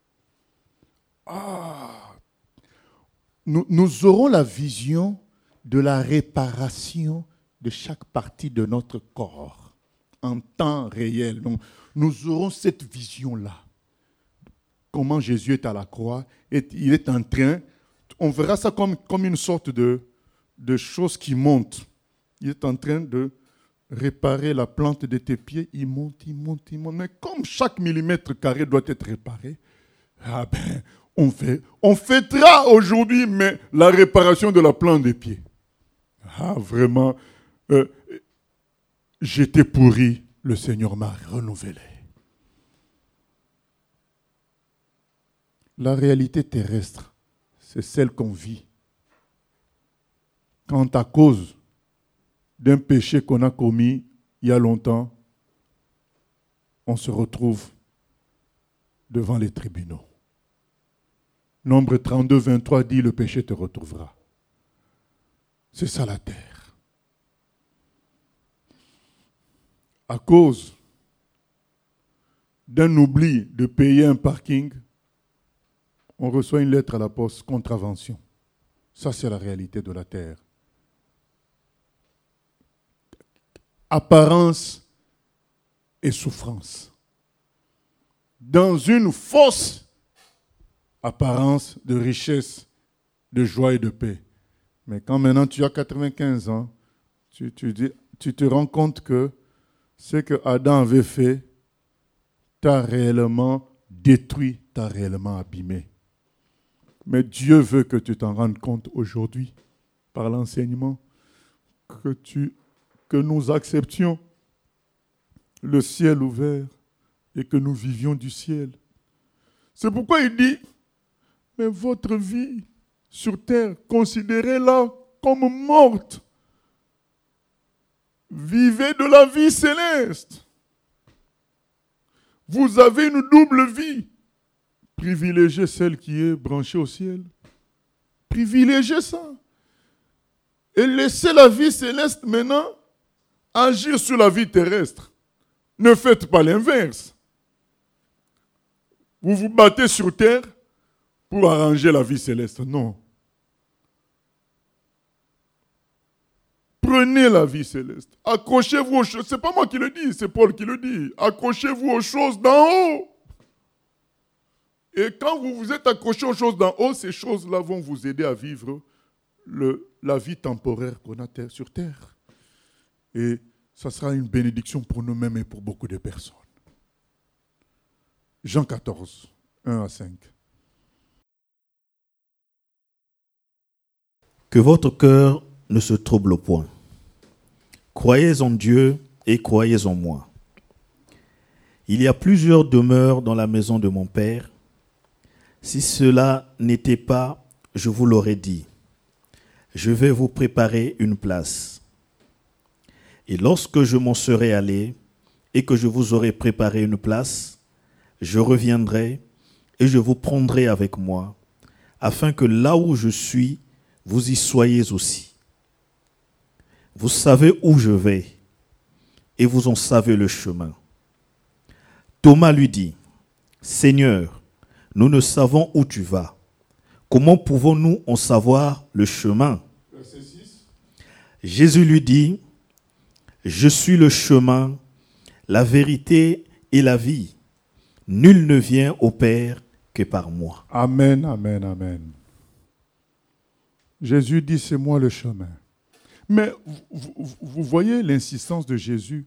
Ah. Nous, nous aurons la vision de la réparation de chaque partie de notre corps en temps réel. Donc nous aurons cette vision-là. Comment Jésus est à la croix, et il est en train, on verra ça comme, comme une sorte de... de choses qui montent. Il est en train de réparer la plante de tes pieds. Il monte, il monte, il monte. Mais comme chaque millimètre carré doit être réparé, ah ben, on, fait, on fêtera aujourd'hui mais la réparation de la plante des pieds. Ah, vraiment, euh, j'étais pourri, le Seigneur m'a renouvelé. La réalité terrestre, c'est celle qu'on vit. Quand à cause d'un péché qu'on a commis il y a longtemps, on se retrouve devant les tribunaux. Nombre trente-deux, vingt-trois dit, le péché te retrouvera. C'est ça la terre. À cause d'un oubli de payer un parking, on reçoit une lettre à la poste, contravention. Ça, c'est la réalité de la terre. Apparence et souffrance. Dans une fausse apparence de richesse, de joie et de paix. Mais quand maintenant tu as quatre-vingt-quinze ans, tu, tu, dis, tu te rends compte que ce que Adam avait fait t'a réellement détruit, t'a réellement abîmé. Mais Dieu veut que tu t'en rendes compte aujourd'hui, par l'enseignement, que, tu, que nous acceptions le ciel ouvert et que nous vivions du ciel. C'est pourquoi il dit, mais votre vie sur terre, considérez-la comme morte. Vivez de la vie céleste. Vous avez une double vie. Privilégiez celle qui est branchée au ciel. Privilégiez ça. Et laissez la vie céleste maintenant agir sur la vie terrestre. Ne faites pas l'inverse. Vous vous battez sur terre pour arranger la vie céleste. Non. Prenez la vie céleste. Accrochez-vous aux choses. Ce n'est pas moi qui le dis, c'est Paul qui le dit. Accrochez-vous aux choses d'en haut. Et quand vous vous êtes accroché aux choses d'en haut, ces choses-là vont vous aider à vivre le, la vie temporaire qu'on a terre, sur terre. Et ça sera une bénédiction pour nous-mêmes et pour beaucoup de personnes. Jean quatorze, un à cinq. Que votre cœur ne se trouble point. Croyez en Dieu et croyez en moi. Il y a plusieurs demeures dans la maison de mon Père. Si cela n'était pas, je vous l'aurais dit. Je vais vous préparer une place. Et lorsque je m'en serai allé et que je vous aurai préparé une place, je reviendrai et je vous prendrai avec moi, afin que là où je suis, vous y soyez aussi. Vous savez où je vais, et vous en savez le chemin. Thomas lui dit, « Seigneur, nous ne savons où tu vas. Comment pouvons-nous en savoir le chemin ?» Verset six. Jésus lui dit, « Je suis le chemin, la vérité et la vie. Nul ne vient au Père que par moi. » Amen, amen, amen. Jésus dit, c'est moi le chemin. Mais vous, vous, vous voyez l'insistance de Jésus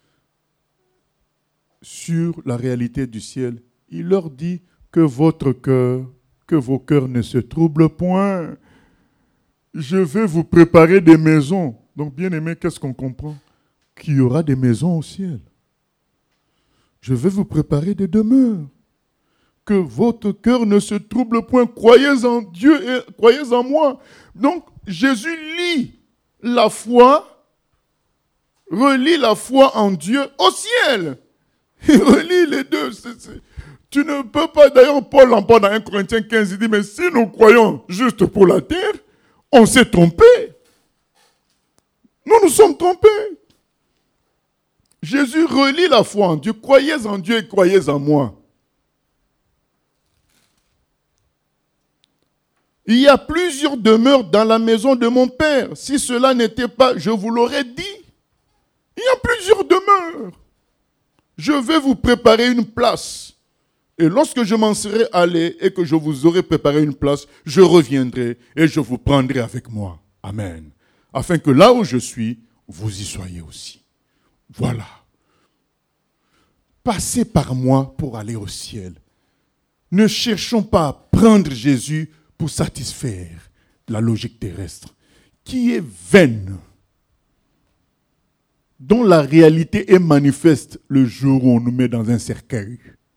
sur la réalité du ciel. Il leur dit que votre cœur, que vos cœurs ne se troublent point. Je vais vous préparer des maisons. Donc, bien aimé, qu'est-ce qu'on comprend? Qu'il y aura des maisons au ciel. Je vais vous préparer des demeures. Que votre cœur ne se trouble point. Croyez en Dieu et croyez en moi. Donc, Jésus lie la foi, relie la foi en Dieu au ciel. Il relie les deux. C'est, c'est. Tu ne peux pas, d'ailleurs, Paul en parle dans un Corinthiens quinze, il dit, mais si nous croyons juste pour la terre, on s'est trompé. Nous nous sommes trompés. Jésus relie la foi en Dieu. Croyez en Dieu et croyez en moi. Il y a plusieurs demeures dans la maison de mon Père. Si cela n'était pas, je vous l'aurais dit. Il y a plusieurs demeures. Je vais vous préparer une place. Et lorsque je m'en serai allé et que je vous aurai préparé une place, je reviendrai et je vous prendrai avec moi. Amen. Afin que là où je suis, vous y soyez aussi. Voilà. Passez par moi pour aller au ciel. Ne cherchons pas à prendre Jésus pour satisfaire la logique terrestre, qui est vaine, dont la réalité est manifeste le jour où on nous met dans un cercueil.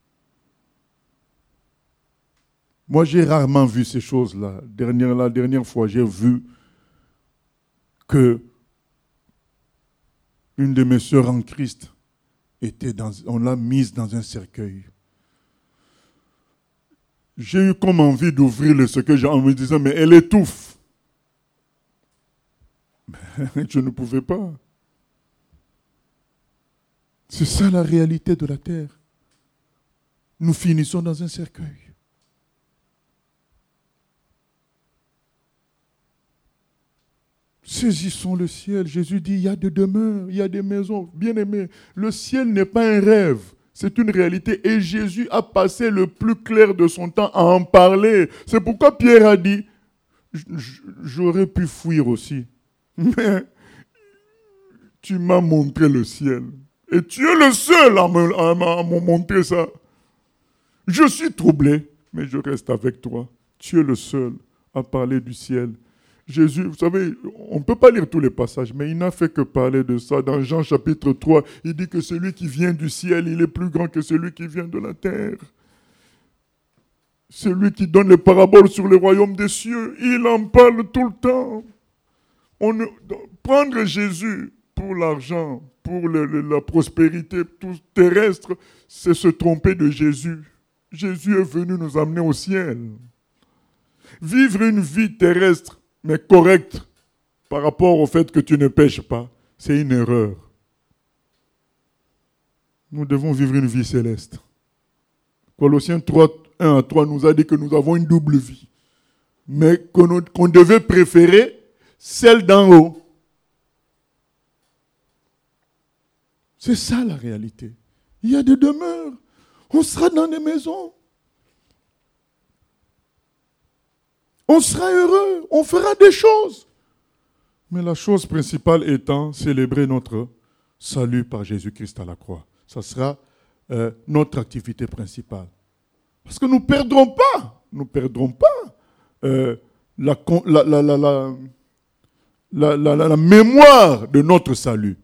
Moi, j'ai rarement vu ces choses-là. Dernière, la dernière fois, j'ai vu que une de mes sœurs en Christ était dans, on l'a mise dans un cercueil. J'ai eu comme envie d'ouvrir le cercueil en me disant, mais elle étouffe. Mais je ne pouvais pas. C'est ça la réalité de la terre. Nous finissons dans un cercueil. Saisissons le ciel. Jésus dit, il y a des demeures, il y a des maisons. Bien-aimés, le ciel n'est pas un rêve, c'est une réalité. Et Jésus a passé le plus clair de son temps à en parler. C'est pourquoi Pierre a dit, j'aurais pu fuir aussi. Mais tu m'as montré le ciel. Et tu es le seul à me, à me montrer ça. Je suis troublé, mais je reste avec toi. Tu es le seul à parler du ciel. Jésus, vous savez, on ne peut pas lire tous les passages, mais il n'a fait que parler de ça. Dans Jean chapitre trois, il dit que celui qui vient du ciel, il est plus grand que celui qui vient de la terre. Celui qui donne les paraboles sur le royaume des cieux, il en parle tout le temps. On ne, prendre Jésus pour l'argent, pour le, le, la prospérité tout terrestre, c'est se tromper de Jésus. Jésus est venu nous amener au ciel. Vivre une vie terrestre, mais correcte, par rapport au fait que tu ne pêches pas, c'est une erreur. Nous devons vivre une vie céleste. Colossiens trois, un à trois nous a dit que nous avons une double vie, mais qu'on, qu'on devait préférer celle d'en haut. C'est ça la réalité. Il y a des demeures. On sera dans des maisons. On sera heureux. On fera des choses. Mais la chose principale étant célébrer notre salut par Jésus-Christ à la croix. Ça sera euh, notre activité principale. Parce que nous ne perdrons pas, nous ne perdrons pas euh, la, la, la, la, la, la, la, la, la mémoire de notre salut.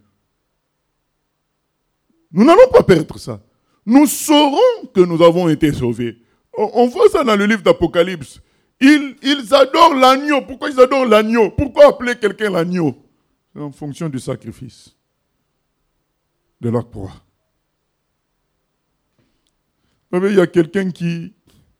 Nous n'allons pas perdre ça. Nous saurons que nous avons été sauvés. On, on voit ça dans le livre d'Apocalypse. Ils, ils adorent l'agneau. Pourquoi ils adorent l'agneau? Pourquoi appeler quelqu'un l'agneau? C'est en fonction du sacrifice de la croix. Vous savez, il y a quelqu'un qui,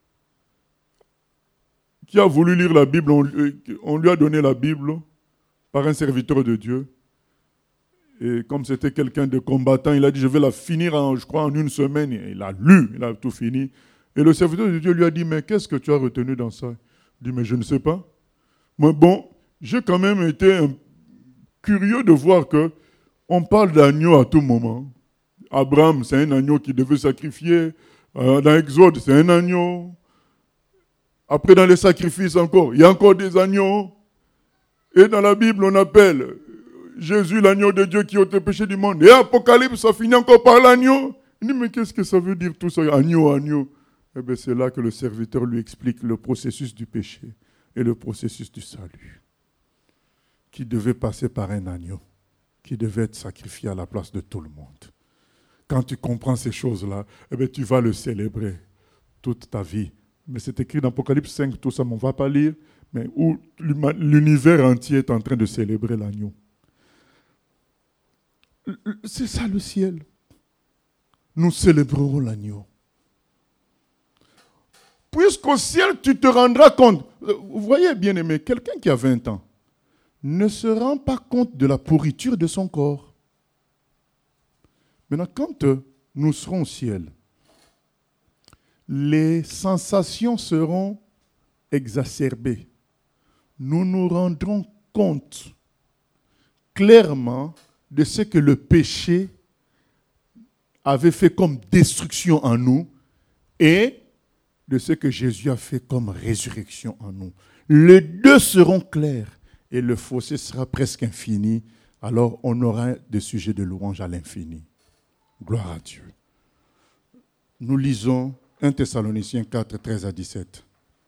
qui a voulu lire la Bible, on, on lui a donné la Bible par un serviteur de Dieu. Et comme c'était quelqu'un de combattant, il a dit, je vais la finir, en, je crois, en une semaine. Et il a lu, il a tout fini. Et le serviteur de Dieu lui a dit, mais qu'est-ce que tu as retenu dans ça? Il dit, mais je ne sais pas. Mais bon, j'ai quand même été un, curieux de voir qu'on parle d'agneau à tout moment. Abraham, c'est un agneau qui devait sacrifier. Dans Exode, c'est un agneau. Après, dans les sacrifices encore, il y a encore des agneaux. Et dans la Bible, on appelle Jésus l'agneau de Dieu qui ôte le péché du monde. Et Apocalypse, ça finit encore par l'agneau. Il dit, mais qu'est-ce que ça veut dire tout ça? Agneau, agneau. Eh bien, c'est là que le serviteur lui explique le processus du péché et le processus du salut, qui devait passer par un agneau, qui devait être sacrifié à la place de tout le monde. Quand tu comprends ces choses-là, eh bien, tu vas le célébrer toute ta vie. Mais c'est écrit dans Apocalypse cinq, tout ça, on ne va pas lire, mais où l'univers entier est en train de célébrer l'agneau. C'est ça le ciel. Nous célébrerons l'agneau. Puisqu'au ciel, tu te rendras compte. Vous voyez, bien aimé, quelqu'un qui a vingt ans ne se rend pas compte de la pourriture de son corps. Maintenant, quand nous serons au ciel, les sensations seront exacerbées. Nous nous rendrons compte clairement de ce que le péché avait fait comme destruction en nous et de ce que Jésus a fait comme résurrection en nous. Les deux seront clairs et le fossé sera presque infini. Alors on aura des sujets de louange à l'infini. Gloire à Dieu. Nous lisons un Thessaloniciens quatre, treize à dix-sept.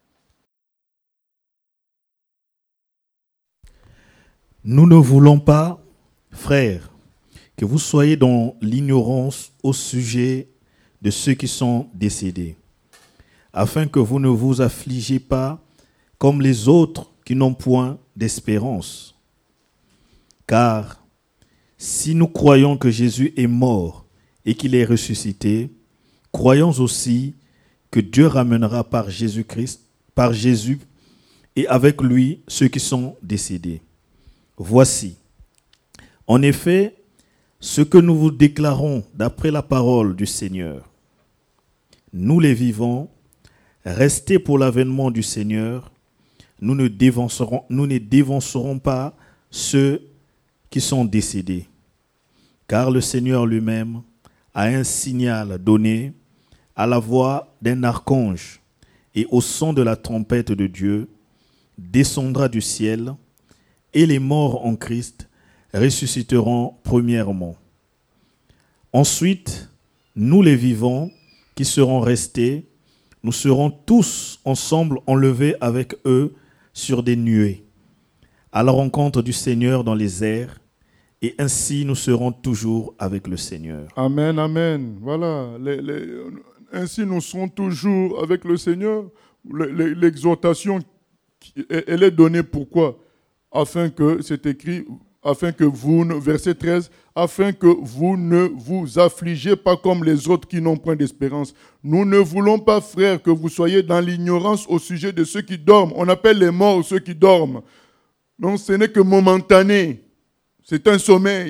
Nous ne voulons pas, frères, que vous soyez dans l'ignorance au sujet de ceux qui sont décédés, afin que vous ne vous affligez pas comme les autres qui n'ont point d'espérance. Car si nous croyons que Jésus est mort et qu'il est ressuscité, croyons aussi que Dieu ramènera par Jésus-Christ, par Jésus et avec lui ceux qui sont décédés. Voici, en effet, ce que nous vous déclarons d'après la parole du Seigneur. Nous les vivants, restés pour l'avènement du Seigneur, nous ne dévancerons, nous ne dévancerons pas ceux qui sont décédés. Car le Seigneur lui-même a un signal donné à la voix d'un archange et au son de la trompette de Dieu, descendra du ciel, et les morts en Christ ressusciteront premièrement. Ensuite, nous les vivants qui serons restés, nous serons tous ensemble enlevés avec eux sur des nuées, à la rencontre du Seigneur dans les airs, et ainsi nous serons toujours avec le Seigneur. Amen, amen. Voilà, les, les, ainsi nous serons toujours avec le Seigneur. L'exhortation, elle est donnée pourquoi? Afin que, c'est écrit, afin que vous, verset treize, afin que vous ne vous affligez pas comme les autres qui n'ont point d'espérance. Nous ne voulons pas, frères, que vous soyez dans l'ignorance au sujet de ceux qui dorment. On appelle les morts ceux qui dorment. Donc ce n'est que momentané. C'est un sommeil.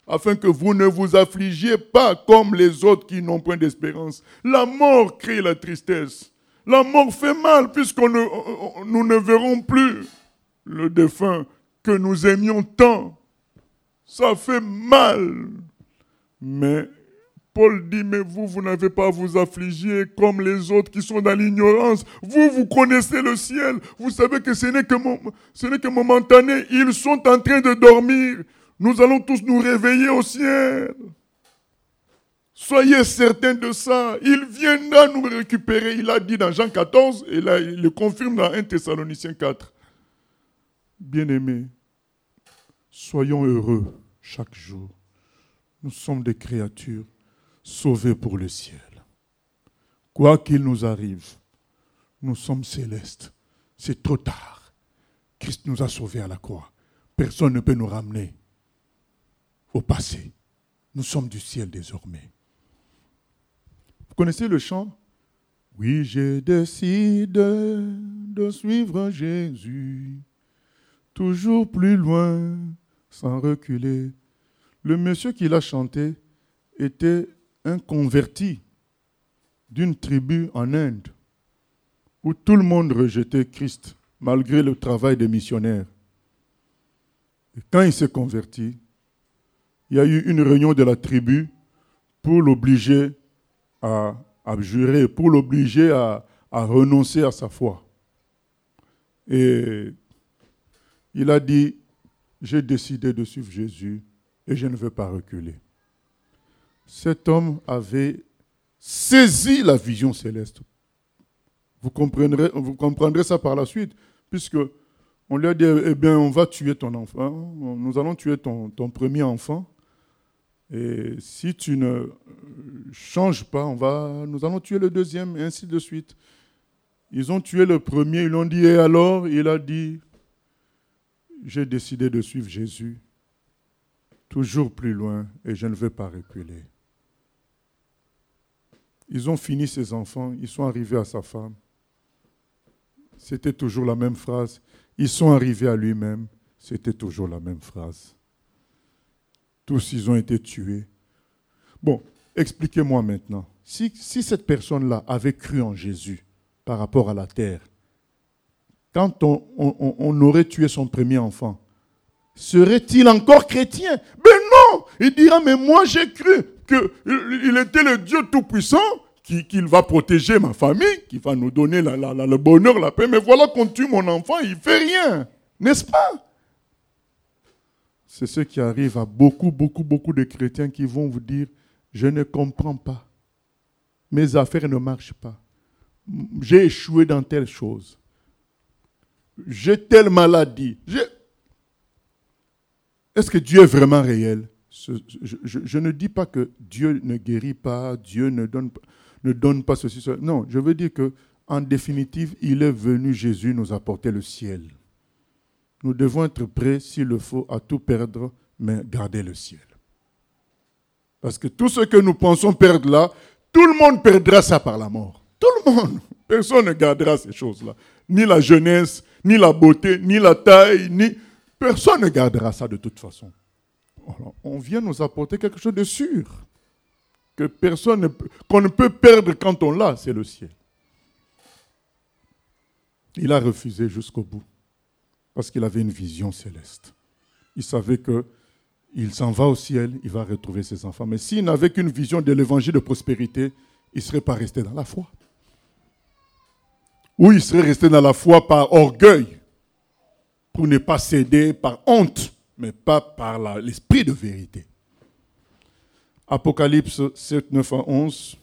afin que vous ne vous affligiez pas comme les autres qui n'ont point d'espérance. La mort crée la tristesse. La mort fait mal puisqu'on ne, on, nous ne verrons plus le défunt que nous aimions tant. Ça fait mal. Mais Paul dit, mais vous, vous n'avez pas à vous affliger comme les autres qui sont dans l'ignorance. Vous, vous connaissez le ciel. Vous savez que ce n'est que, ce n'est que momentané. Ils sont en train de dormir. Nous allons tous nous réveiller au ciel. Soyez certains de ça. Il viendra nous récupérer. Il a dit dans Jean quatorze, et là, il le confirme dans un Thessaloniciens quatre. Bien-aimés, soyons heureux chaque jour. Nous sommes des créatures sauvées pour le ciel. Quoi qu'il nous arrive, nous sommes célestes. C'est trop tard. Christ nous a sauvés à la croix. Personne ne peut nous ramener au passé. Nous sommes du ciel désormais. Vous connaissez le chant? Oui, je décide de suivre Jésus, toujours plus loin, sans reculer. Le monsieur qui l'a chanté était un converti d'une tribu en Inde où tout le monde rejetait Christ malgré le travail des missionnaires. Et quand il s'est converti, il y a eu une réunion de la tribu pour l'obliger à abjurer, pour l'obliger à, à renoncer à sa foi. Et il a dit, j'ai décidé de suivre Jésus et je ne veux pas reculer. Cet homme avait saisi la vision céleste. Vous comprendrez, vous comprendrez ça par la suite, puisque on lui a dit, eh bien, on va tuer ton enfant, nous allons tuer ton, ton premier enfant, et si tu ne changes pas, on va, nous allons tuer le deuxième, et ainsi de suite. Ils ont tué le premier, ils l'ont dit, et alors, il a dit, j'ai décidé de suivre Jésus, toujours plus loin, et je ne veux pas reculer. Ils ont fini ses enfants, ils sont arrivés à sa femme. C'était toujours la même phrase. Ils sont arrivés à lui-même, c'était toujours la même phrase. Tous, ils ont été tués. Bon, expliquez-moi maintenant. Si, si cette personne-là avait cru en Jésus par rapport à la terre, quand on, on, on aurait tué son premier enfant, serait-il encore chrétien? Ben non! Il dira, mais moi j'ai cru qu'il était le Dieu Tout-Puissant, qu'il va protéger ma famille, qu'il va nous donner la, la, la, le bonheur, la paix. Mais voilà qu'on tue mon enfant, il ne fait rien. N'est-ce pas? C'est ce qui arrive à beaucoup, beaucoup, beaucoup de chrétiens qui vont vous dire, je ne comprends pas. Mes affaires ne marchent pas. J'ai échoué dans telle chose. J'ai telle maladie. J'ai... Est-ce que Dieu est vraiment réel? je, je, je ne dis pas que Dieu ne guérit pas, Dieu ne donne, ne donne pas ceci, cela. Non, je veux dire qu'en définitive, il est venu, Jésus, nous apporter le ciel. Nous devons être prêts, s'il le faut, à tout perdre, mais garder le ciel. Parce que tout ce que nous pensons perdre là, tout le monde perdra ça par la mort. Tout le monde. Personne ne gardera ces choses-là. Ni la jeunesse, ni la beauté, ni la taille, ni... Personne ne gardera ça de toute façon. Alors, on vient nous apporter quelque chose de sûr. Que personne ne peut, qu'on ne peut perdre quand on l'a, c'est le ciel. Il a refusé jusqu'au bout. Parce qu'il avait une vision céleste. Il savait qu'il s'en va au ciel, il va retrouver ses enfants. Mais s'il n'avait qu'une vision de l'évangile de prospérité, il ne serait pas resté dans la foi. Ou il serait resté dans la foi par orgueil, pour ne pas céder par honte, mais pas par la, l'esprit de vérité. Apocalypse sept, neuf à onze.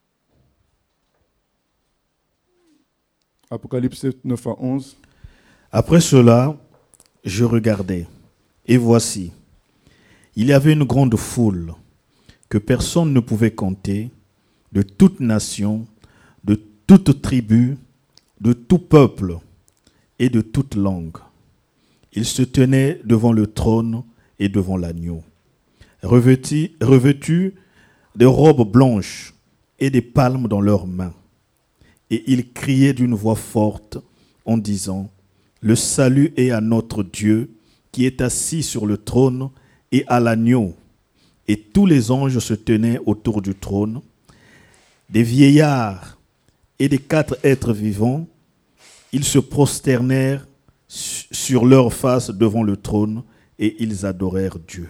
Apocalypse sept, neuf à onze. Après cela, je regardais, et voici, il y avait une grande foule que personne ne pouvait compter, de toute nation, de toute tribu, de tout peuple et de toute langue. Ils se tenaient devant le trône et devant l'agneau, revêtus, revêtus de robes blanches et des palmes dans leurs mains. Et ils criaient d'une voix forte en disant, « Le salut est à notre Dieu qui est assis sur le trône et à l'agneau. et tous les anges se tenaient autour du trône. Des vieillards et des quatre êtres vivants, ils se prosternèrent sur leur face devant le trône et ils adorèrent Dieu,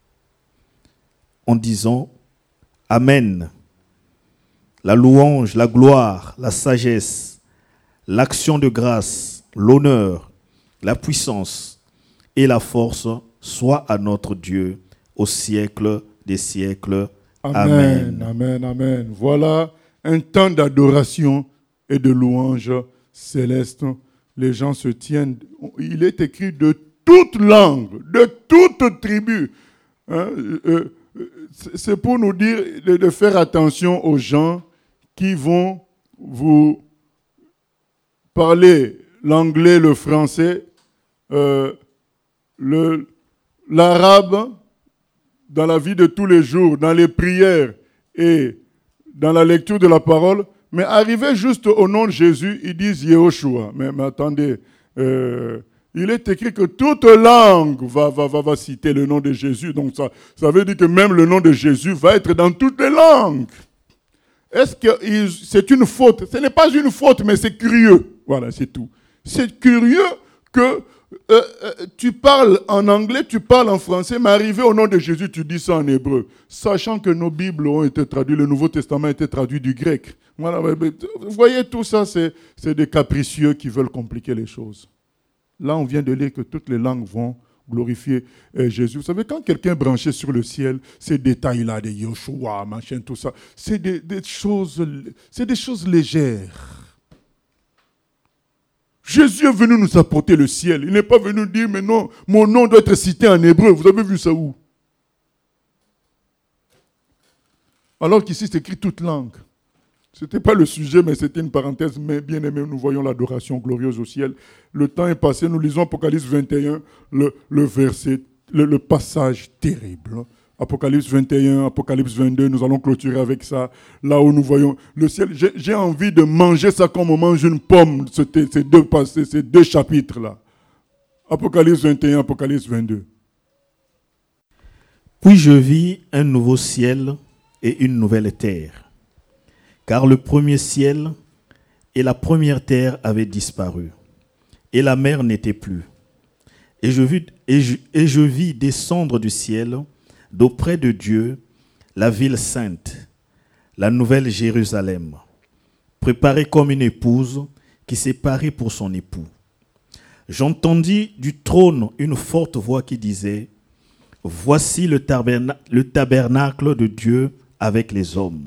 en disant « Amen ». La louange, la gloire, la sagesse, l'action de grâce, l'honneur, la puissance et la force soient à notre Dieu au siècle des siècles. Amen, Amen. amen, amen. Voilà un temps d'adoration et de louange céleste. Les gens se tiennent. Il est écrit de toute langue, de toute tribu. Hein? Euh, c'est pour nous dire de faire attention aux gens qui vont vous parler l'anglais, le français, euh, le, l'arabe, dans la vie de tous les jours, dans les prières et dans la lecture de la parole, mais arrivé juste au nom de Jésus, ils disent Yehoshua. Mais, mais attendez, euh, il est écrit que toute langue va, va, va, va citer le nom de Jésus. Donc ça, ça veut dire que même le nom de Jésus va être dans toutes les langues. Est-ce que c'est une faute? Ce n'est pas une faute, mais c'est curieux. Voilà, c'est tout. C'est curieux que euh, euh, tu parles en anglais, tu parles en français, mais arrivé au nom de Jésus, tu dis ça en hébreu. Sachant que nos Bibles ont été traduites, le Nouveau Testament a été traduit du grec. Voilà, vous voyez, tout ça, c'est, c'est des capricieux qui veulent compliquer les choses. Là, on vient de lire que toutes les langues vont glorifier euh, Jésus. Vous savez, quand quelqu'un est branché sur le ciel, ces détails-là, de Yoshua, machin, tout ça, c'est des, des choses, c'est des choses légères. Jésus est venu nous apporter le ciel. Il n'est pas venu dire, mais non, mon nom doit être cité en hébreu. Vous avez vu ça où? Alors qu'ici, c'est écrit toute langue. Ce n'était pas le sujet, mais c'était une parenthèse. Mais bien aimé, nous voyons l'adoration glorieuse au ciel. Le temps est passé. Nous lisons Apocalypse vingt et un, le, le verset, le, le passage terrible. Apocalypse vingt et un, Apocalypse vingt-deux, nous allons clôturer avec ça. Là où nous voyons le ciel. J'ai, j'ai envie de manger ça comme on mange une pomme, ces deux, ces deux chapitres-là. Apocalypse vingt et un, Apocalypse vingt-deux. Puis je vis un nouveau ciel et une nouvelle terre. Car le premier ciel et la première terre avaient disparu, et la mer n'était plus. Et je vis, et je, et je vis descendre du ciel, d'auprès de Dieu, la ville sainte, la nouvelle Jérusalem, préparée comme une épouse qui s'est parée pour son époux. J'entendis du trône une forte voix qui disait, « Voici le, taberna- le tabernacle de Dieu avec les hommes.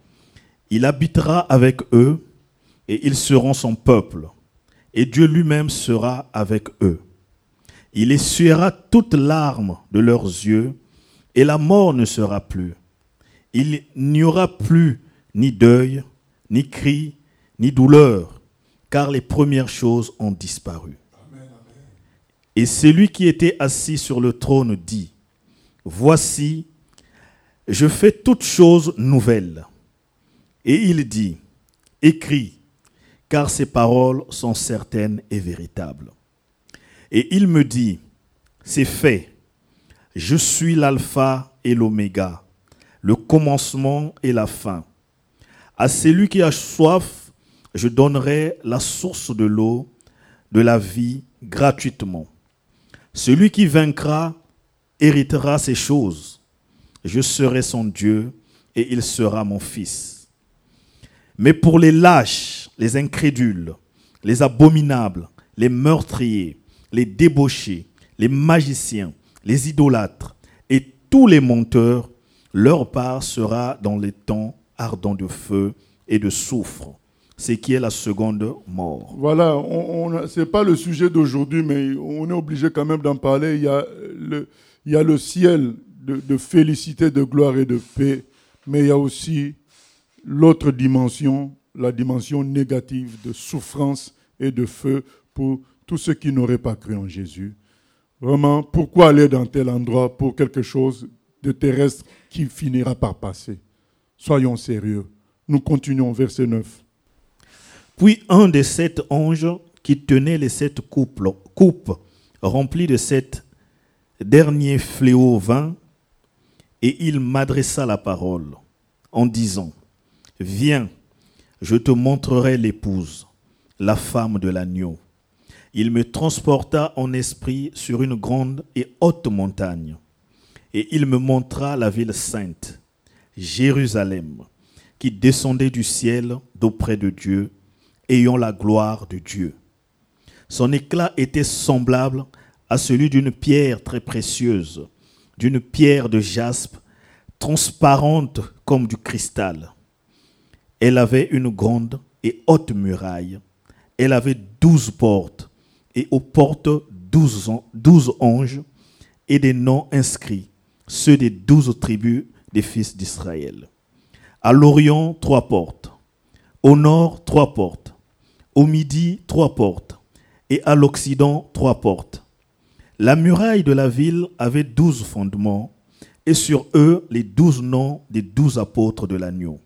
Il habitera avec eux, et ils seront son peuple, et Dieu lui-même sera avec eux. Il essuiera toute larme de leurs yeux, et la mort ne sera plus. Il n'y aura plus ni deuil, ni cri, ni douleur, car les premières choses ont disparu. » Amen, amen. Et celui qui était assis sur le trône dit, « Voici, je fais toutes choses nouvelles. » Et il dit, « Écris, car ces paroles sont certaines et véritables. » Et il me dit, « C'est fait. Je suis l'alpha et l'oméga, le commencement et la fin. À celui qui a soif, je donnerai la source de l'eau, de la vie, gratuitement. Celui qui vaincra héritera ces choses. Je serai son Dieu et il sera mon fils. Mais pour les lâches, les incrédules, les abominables, les meurtriers, les débauchés, les magiciens, les idolâtres et tous les menteurs, leur part sera dans les temps ardents de feu et de soufre, ce qui est la seconde mort. Voilà, ce n'est pas le sujet d'aujourd'hui, mais on est obligé quand même d'en parler. Il y a le, il y a le ciel de, de félicité, de gloire et de paix, mais il y a aussi l'autre dimension, la dimension négative de souffrance et de feu pour tous ceux qui n'auraient pas cru en Jésus. Vraiment, pourquoi aller dans tel endroit pour quelque chose de terrestre qui finira par passer? Soyons sérieux. Nous continuons, verset neuf. Puis un des sept anges qui tenait les sept coupes, coupes remplies de sept derniers fléaux vint, Et il m'adressa la parole en disant, « Viens, je te montrerai l'épouse, la femme de l'agneau. » Il me transporta en esprit sur une grande et haute montagne, et il me montra la ville sainte, Jérusalem, qui descendait du ciel d'auprès de Dieu, ayant la gloire de Dieu. Son éclat était semblable à celui d'une pierre très précieuse, d'une pierre de jaspe, transparente comme du cristal. Elle avait une grande et haute muraille. Elle avait douze portes, et aux portes douze, douze anges, et des noms inscrits, ceux des douze tribus des fils d'Israël. À l'Orient, trois portes. Au nord, trois portes. Au midi, trois portes. Et à l'Occident, trois portes. La muraille de la ville avait douze fondements, et sur eux les douze noms des douze apôtres de l'agneau.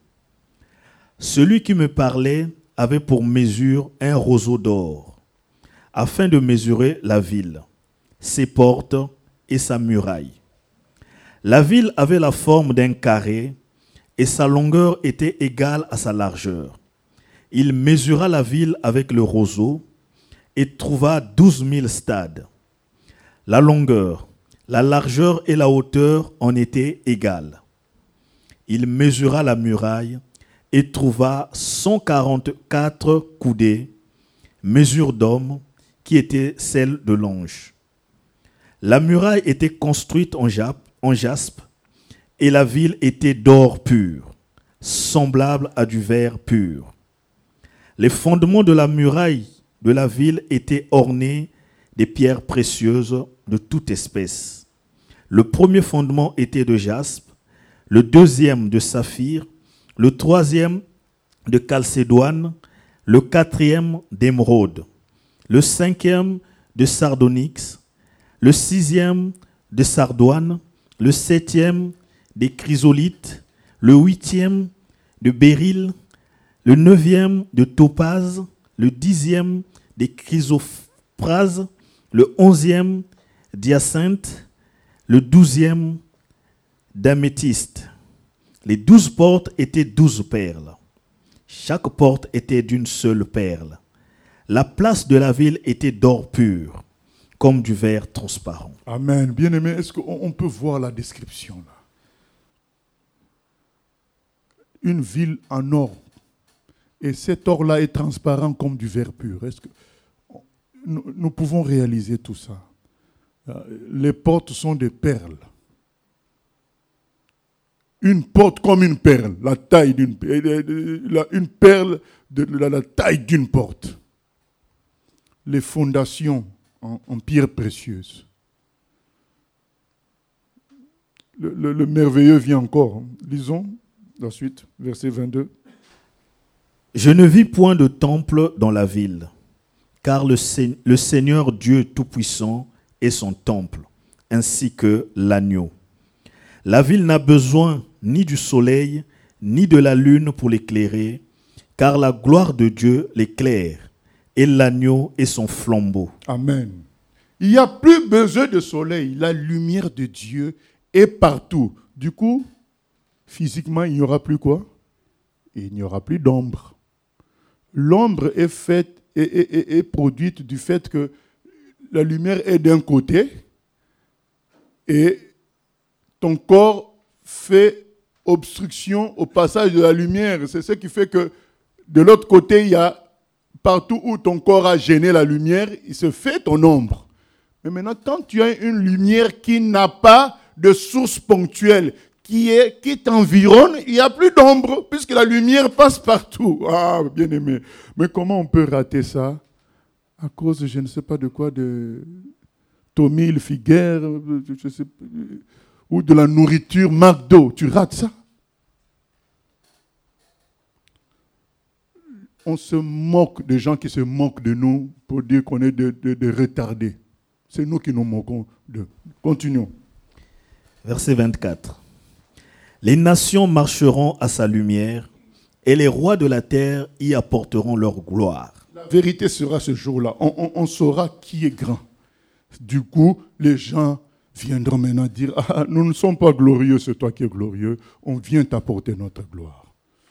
Celui qui me parlait avait pour mesure un roseau d'or, afin de mesurer la ville, ses portes et sa muraille. La ville avait la forme d'un carré, et sa longueur était égale à sa largeur. Il mesura la ville avec le roseau, et trouva douze mille stades. La longueur, la largeur et la hauteur en étaient égales. Il mesura la muraille et trouva cent quarante-quatre coudées, mesure d'homme, qui était celle de l'ange. La muraille était construite en jaspe, et la ville était d'or pur, semblable à du verre pur. Les fondements de la muraille de la ville étaient ornés des pierres précieuses de toute espèce. Le premier fondement était de jaspe, le deuxième de saphir, le troisième de chalcédoine, le quatrième d'émeraude, le cinquième de sardonyx, le sixième de sardoine, le septième des chrysolites, le huitième de béryl, le neuvième de topaze, le dixième des chrysoprases, le onzième d'hyacinthe, le douzième d'améthyste. Les douze portes étaient douze perles. Chaque porte était d'une seule perle. La place de la ville était d'or pur, comme du verre transparent. Amen. Bien-aimé, est-ce qu'on peut voir la description là? Une ville en or. Et cet or-là est transparent comme du verre pur. Est-ce que nous, nous pouvons réaliser tout ça? Les portes sont des perles. Une porte comme une perle, la taille d'une une perle de la, la taille d'une porte. Les fondations en, en pierre précieuse. Le, le, le merveilleux vient encore. Lisons la suite, verset vingt-deux. Je ne vis point de temple dans la ville, car le, le Seigneur Dieu Tout-Puissant est son temple, ainsi que l'agneau. La ville n'a besoin ni du soleil, ni de la lune pour l'éclairer, car la gloire de Dieu l'éclaire, et l'agneau est son flambeau. Amen. Il n'y a plus besoin de soleil, la lumière de Dieu est partout. Du coup, physiquement, il n'y aura plus quoi? Il n'y aura plus d'ombre. L'ombre est faite et est, est, est produite du fait que la lumière est d'un côté et ton corps fait obstruction au passage de la lumière. C'est ce qui fait que de l'autre côté, il y a partout où ton corps a gêné la lumière, il se fait ton ombre. Mais maintenant, quand tu as une lumière qui n'a pas de source ponctuelle, qui est, qui t'environne, il n'y a plus d'ombre, puisque la lumière passe partout. Ah, bien aimé. Mais comment on peut rater ça? À cause, je ne sais pas de quoi, de Tommy Hilfiger, je sais, ou de la nourriture McDo. Tu rates ça? On se moque des gens qui se moquent de nous pour dire qu'on est des de, de retardés. C'est nous qui nous moquons d'eux. Continuons. Verset vingt-quatre. Les nations marcheront à sa lumière, et les rois de la terre y apporteront leur gloire. La vérité sera ce jour-là. On, on, on saura qui est grand. Du coup, les gens viendront maintenant dire, ah, nous ne sommes pas glorieux, c'est toi qui es glorieux, on vient t'apporter notre gloire.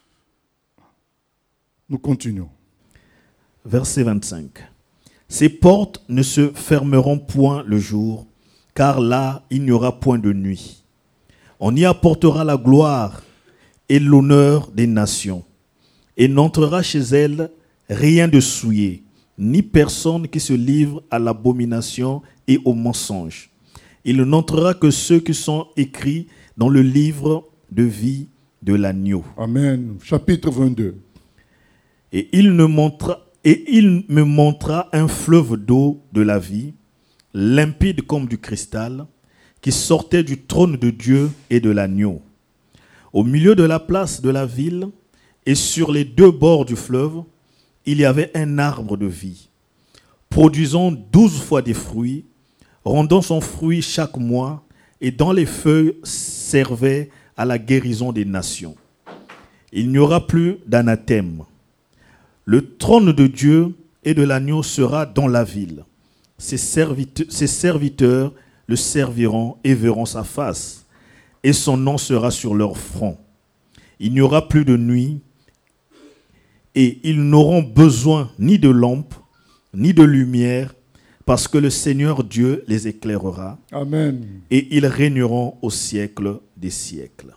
Nous continuons. Verset vingt-cinq. Ces portes ne se fermeront point le jour, car là, il n'y aura point de nuit. On y apportera la gloire et l'honneur des nations, et n'entrera chez elles rien de souillé, ni personne qui se livre à l'abomination et au mensonge. Il n'entrera que ceux qui sont écrits dans le livre de vie de l'agneau. Amen. Chapitre vingt-deux. Et il, ne montra, et il me montra un fleuve d'eau de la vie, limpide comme du cristal, qui sortait du trône de Dieu et de l'agneau. Au milieu de la place de la ville et sur les deux bords du fleuve, il y avait un arbre de vie, produisant douze fois des fruits, rendant son fruit chaque mois, et dont les feuilles servaient à la guérison des nations. Il n'y aura plus d'anathème. Le trône de Dieu et de l'agneau sera dans la ville. Ses serviteurs, ses serviteurs le serviront et verront sa face, et son nom sera sur leur front. Il n'y aura plus de nuit, et ils n'auront besoin ni de lampe, ni de lumière, parce que le Seigneur Dieu les éclairera. Amen. Et ils régneront au siècle des siècles.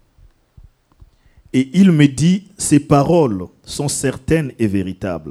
Et il me dit, ces paroles sont certaines et véritables.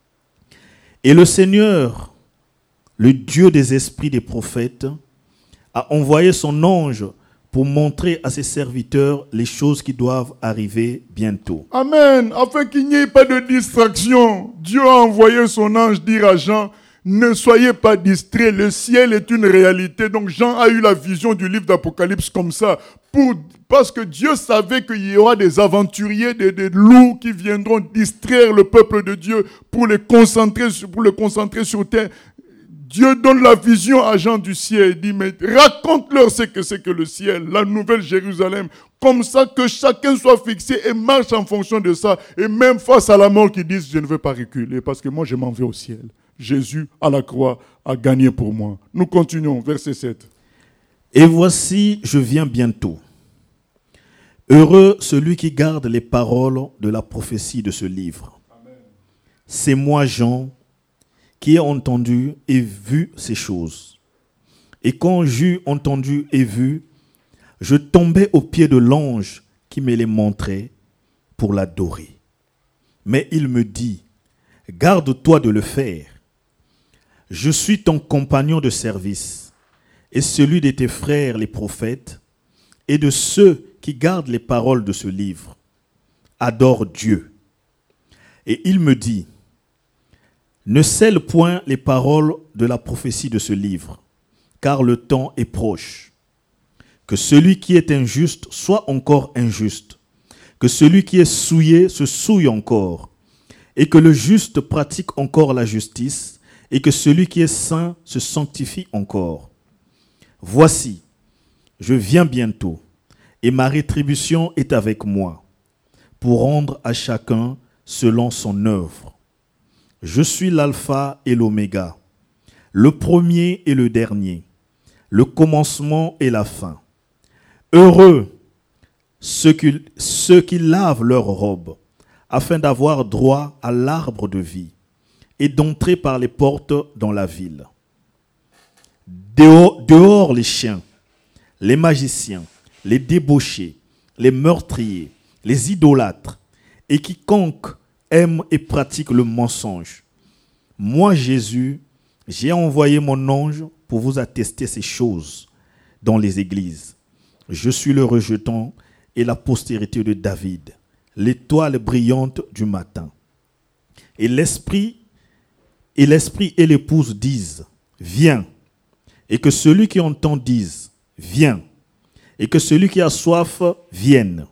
Et le Seigneur, le Dieu des esprits des prophètes, a envoyé son ange pour montrer à ses serviteurs les choses qui doivent arriver bientôt. Amen. Afin qu'il n'y ait pas de distraction, Dieu a envoyé son ange dire à Jean, ne soyez pas distraits, le ciel est une réalité. Donc Jean a eu la vision du livre d'Apocalypse comme ça, pour, parce que Dieu savait qu'il y aura des aventuriers, des, des loups qui viendront distraire le peuple de Dieu pour les concentrer, pour le concentrer sur terre. Dieu donne la vision à Jean du ciel. Il dit, mais raconte-leur ce que c'est que le ciel, la nouvelle Jérusalem. Comme ça que chacun soit fixé et marche en fonction de ça. Et même face à la mort, qu'ils disent, je ne veux pas reculer parce que moi je m'en vais au ciel. Jésus, à la croix, a gagné pour moi. Nous continuons, verset sept. Et voici, je viens bientôt. Heureux celui qui garde les paroles de la prophétie de ce livre. Amen. C'est moi, Jean, qui ai entendu et vu ces choses. Et quand j'eus entendu et vu, je tombais aux pieds de l'ange qui me les montrait pour l'adorer. Mais il me dit, garde-toi de le faire. Je suis ton compagnon de service et celui de tes frères les prophètes et de ceux qui gardent les paroles de ce livre. Adore Dieu. Et il me dit, ne scelle point les paroles de la prophétie de ce livre, car le temps est proche. Que celui qui est injuste soit encore injuste, que celui qui est souillé se souille encore, et que le juste pratique encore la justice, et que celui qui est saint se sanctifie encore. Voici, je viens bientôt, et ma rétribution est avec moi, pour rendre à chacun selon son œuvre. Je suis l'alpha et l'oméga, le premier et le dernier, le commencement et la fin. Heureux ceux qui, ceux qui lavent leurs robes, afin d'avoir droit à l'arbre de vie, et d'entrer par les portes dans la ville. Dehors, dehors les chiens, les magiciens, les débauchés, les meurtriers, les idolâtres, et quiconque aime et pratique le mensonge. Moi, Jésus, j'ai envoyé mon ange pour vous attester ces choses dans les églises. Je suis le rejeton et la postérité de David, l'étoile brillante du matin. Et l'esprit Et l'esprit et l'épouse disent, viens. Et que celui qui entend dise, viens. Et que celui qui a soif vienne.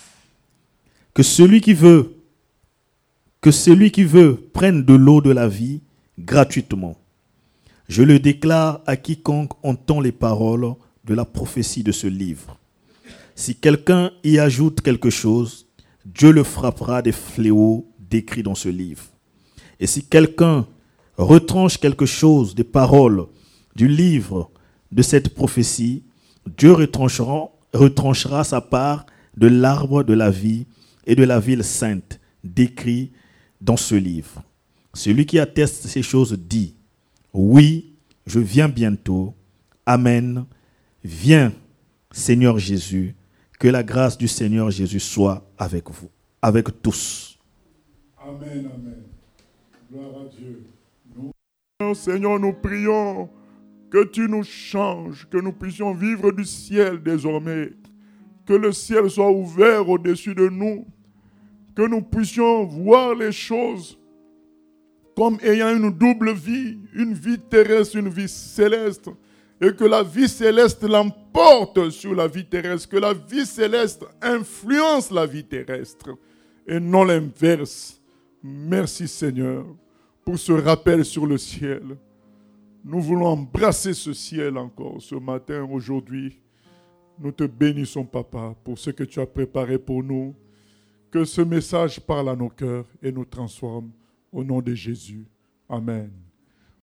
Que celui qui veut, que celui qui veut prenne de l'eau de la vie gratuitement. Je le déclare à quiconque entend les paroles de la prophétie de ce livre. Si quelqu'un y ajoute quelque chose, Dieu le frappera des fléaux décrits dans ce livre. Et si quelqu'un retranche quelque chose des paroles du livre de cette prophétie, Dieu retranchera, retranchera sa part de l'arbre de la vie et de la ville sainte, décrit dans ce livre. Celui qui atteste ces choses dit, oui, je viens bientôt. Amen. Viens, Seigneur Jésus. Que la grâce du Seigneur Jésus soit avec vous, avec tous. Amen, amen. Gloire à Dieu. Nous... Seigneur, nous prions que tu nous changes, que nous puissions vivre du ciel désormais, que le ciel soit ouvert au-dessus de nous, que nous puissions voir les choses comme ayant une double vie, une vie terrestre, une vie céleste, et que la vie céleste l'emporte sur la vie terrestre, que la vie céleste influence la vie terrestre, et non l'inverse. Merci Seigneur pour ce rappel sur le ciel. Nous voulons embrasser ce ciel encore ce matin, aujourd'hui. Nous te bénissons, Papa, pour ce que tu as préparé pour nous. Que ce message parle à nos cœurs et nous transforme. Au nom de Jésus. Amen.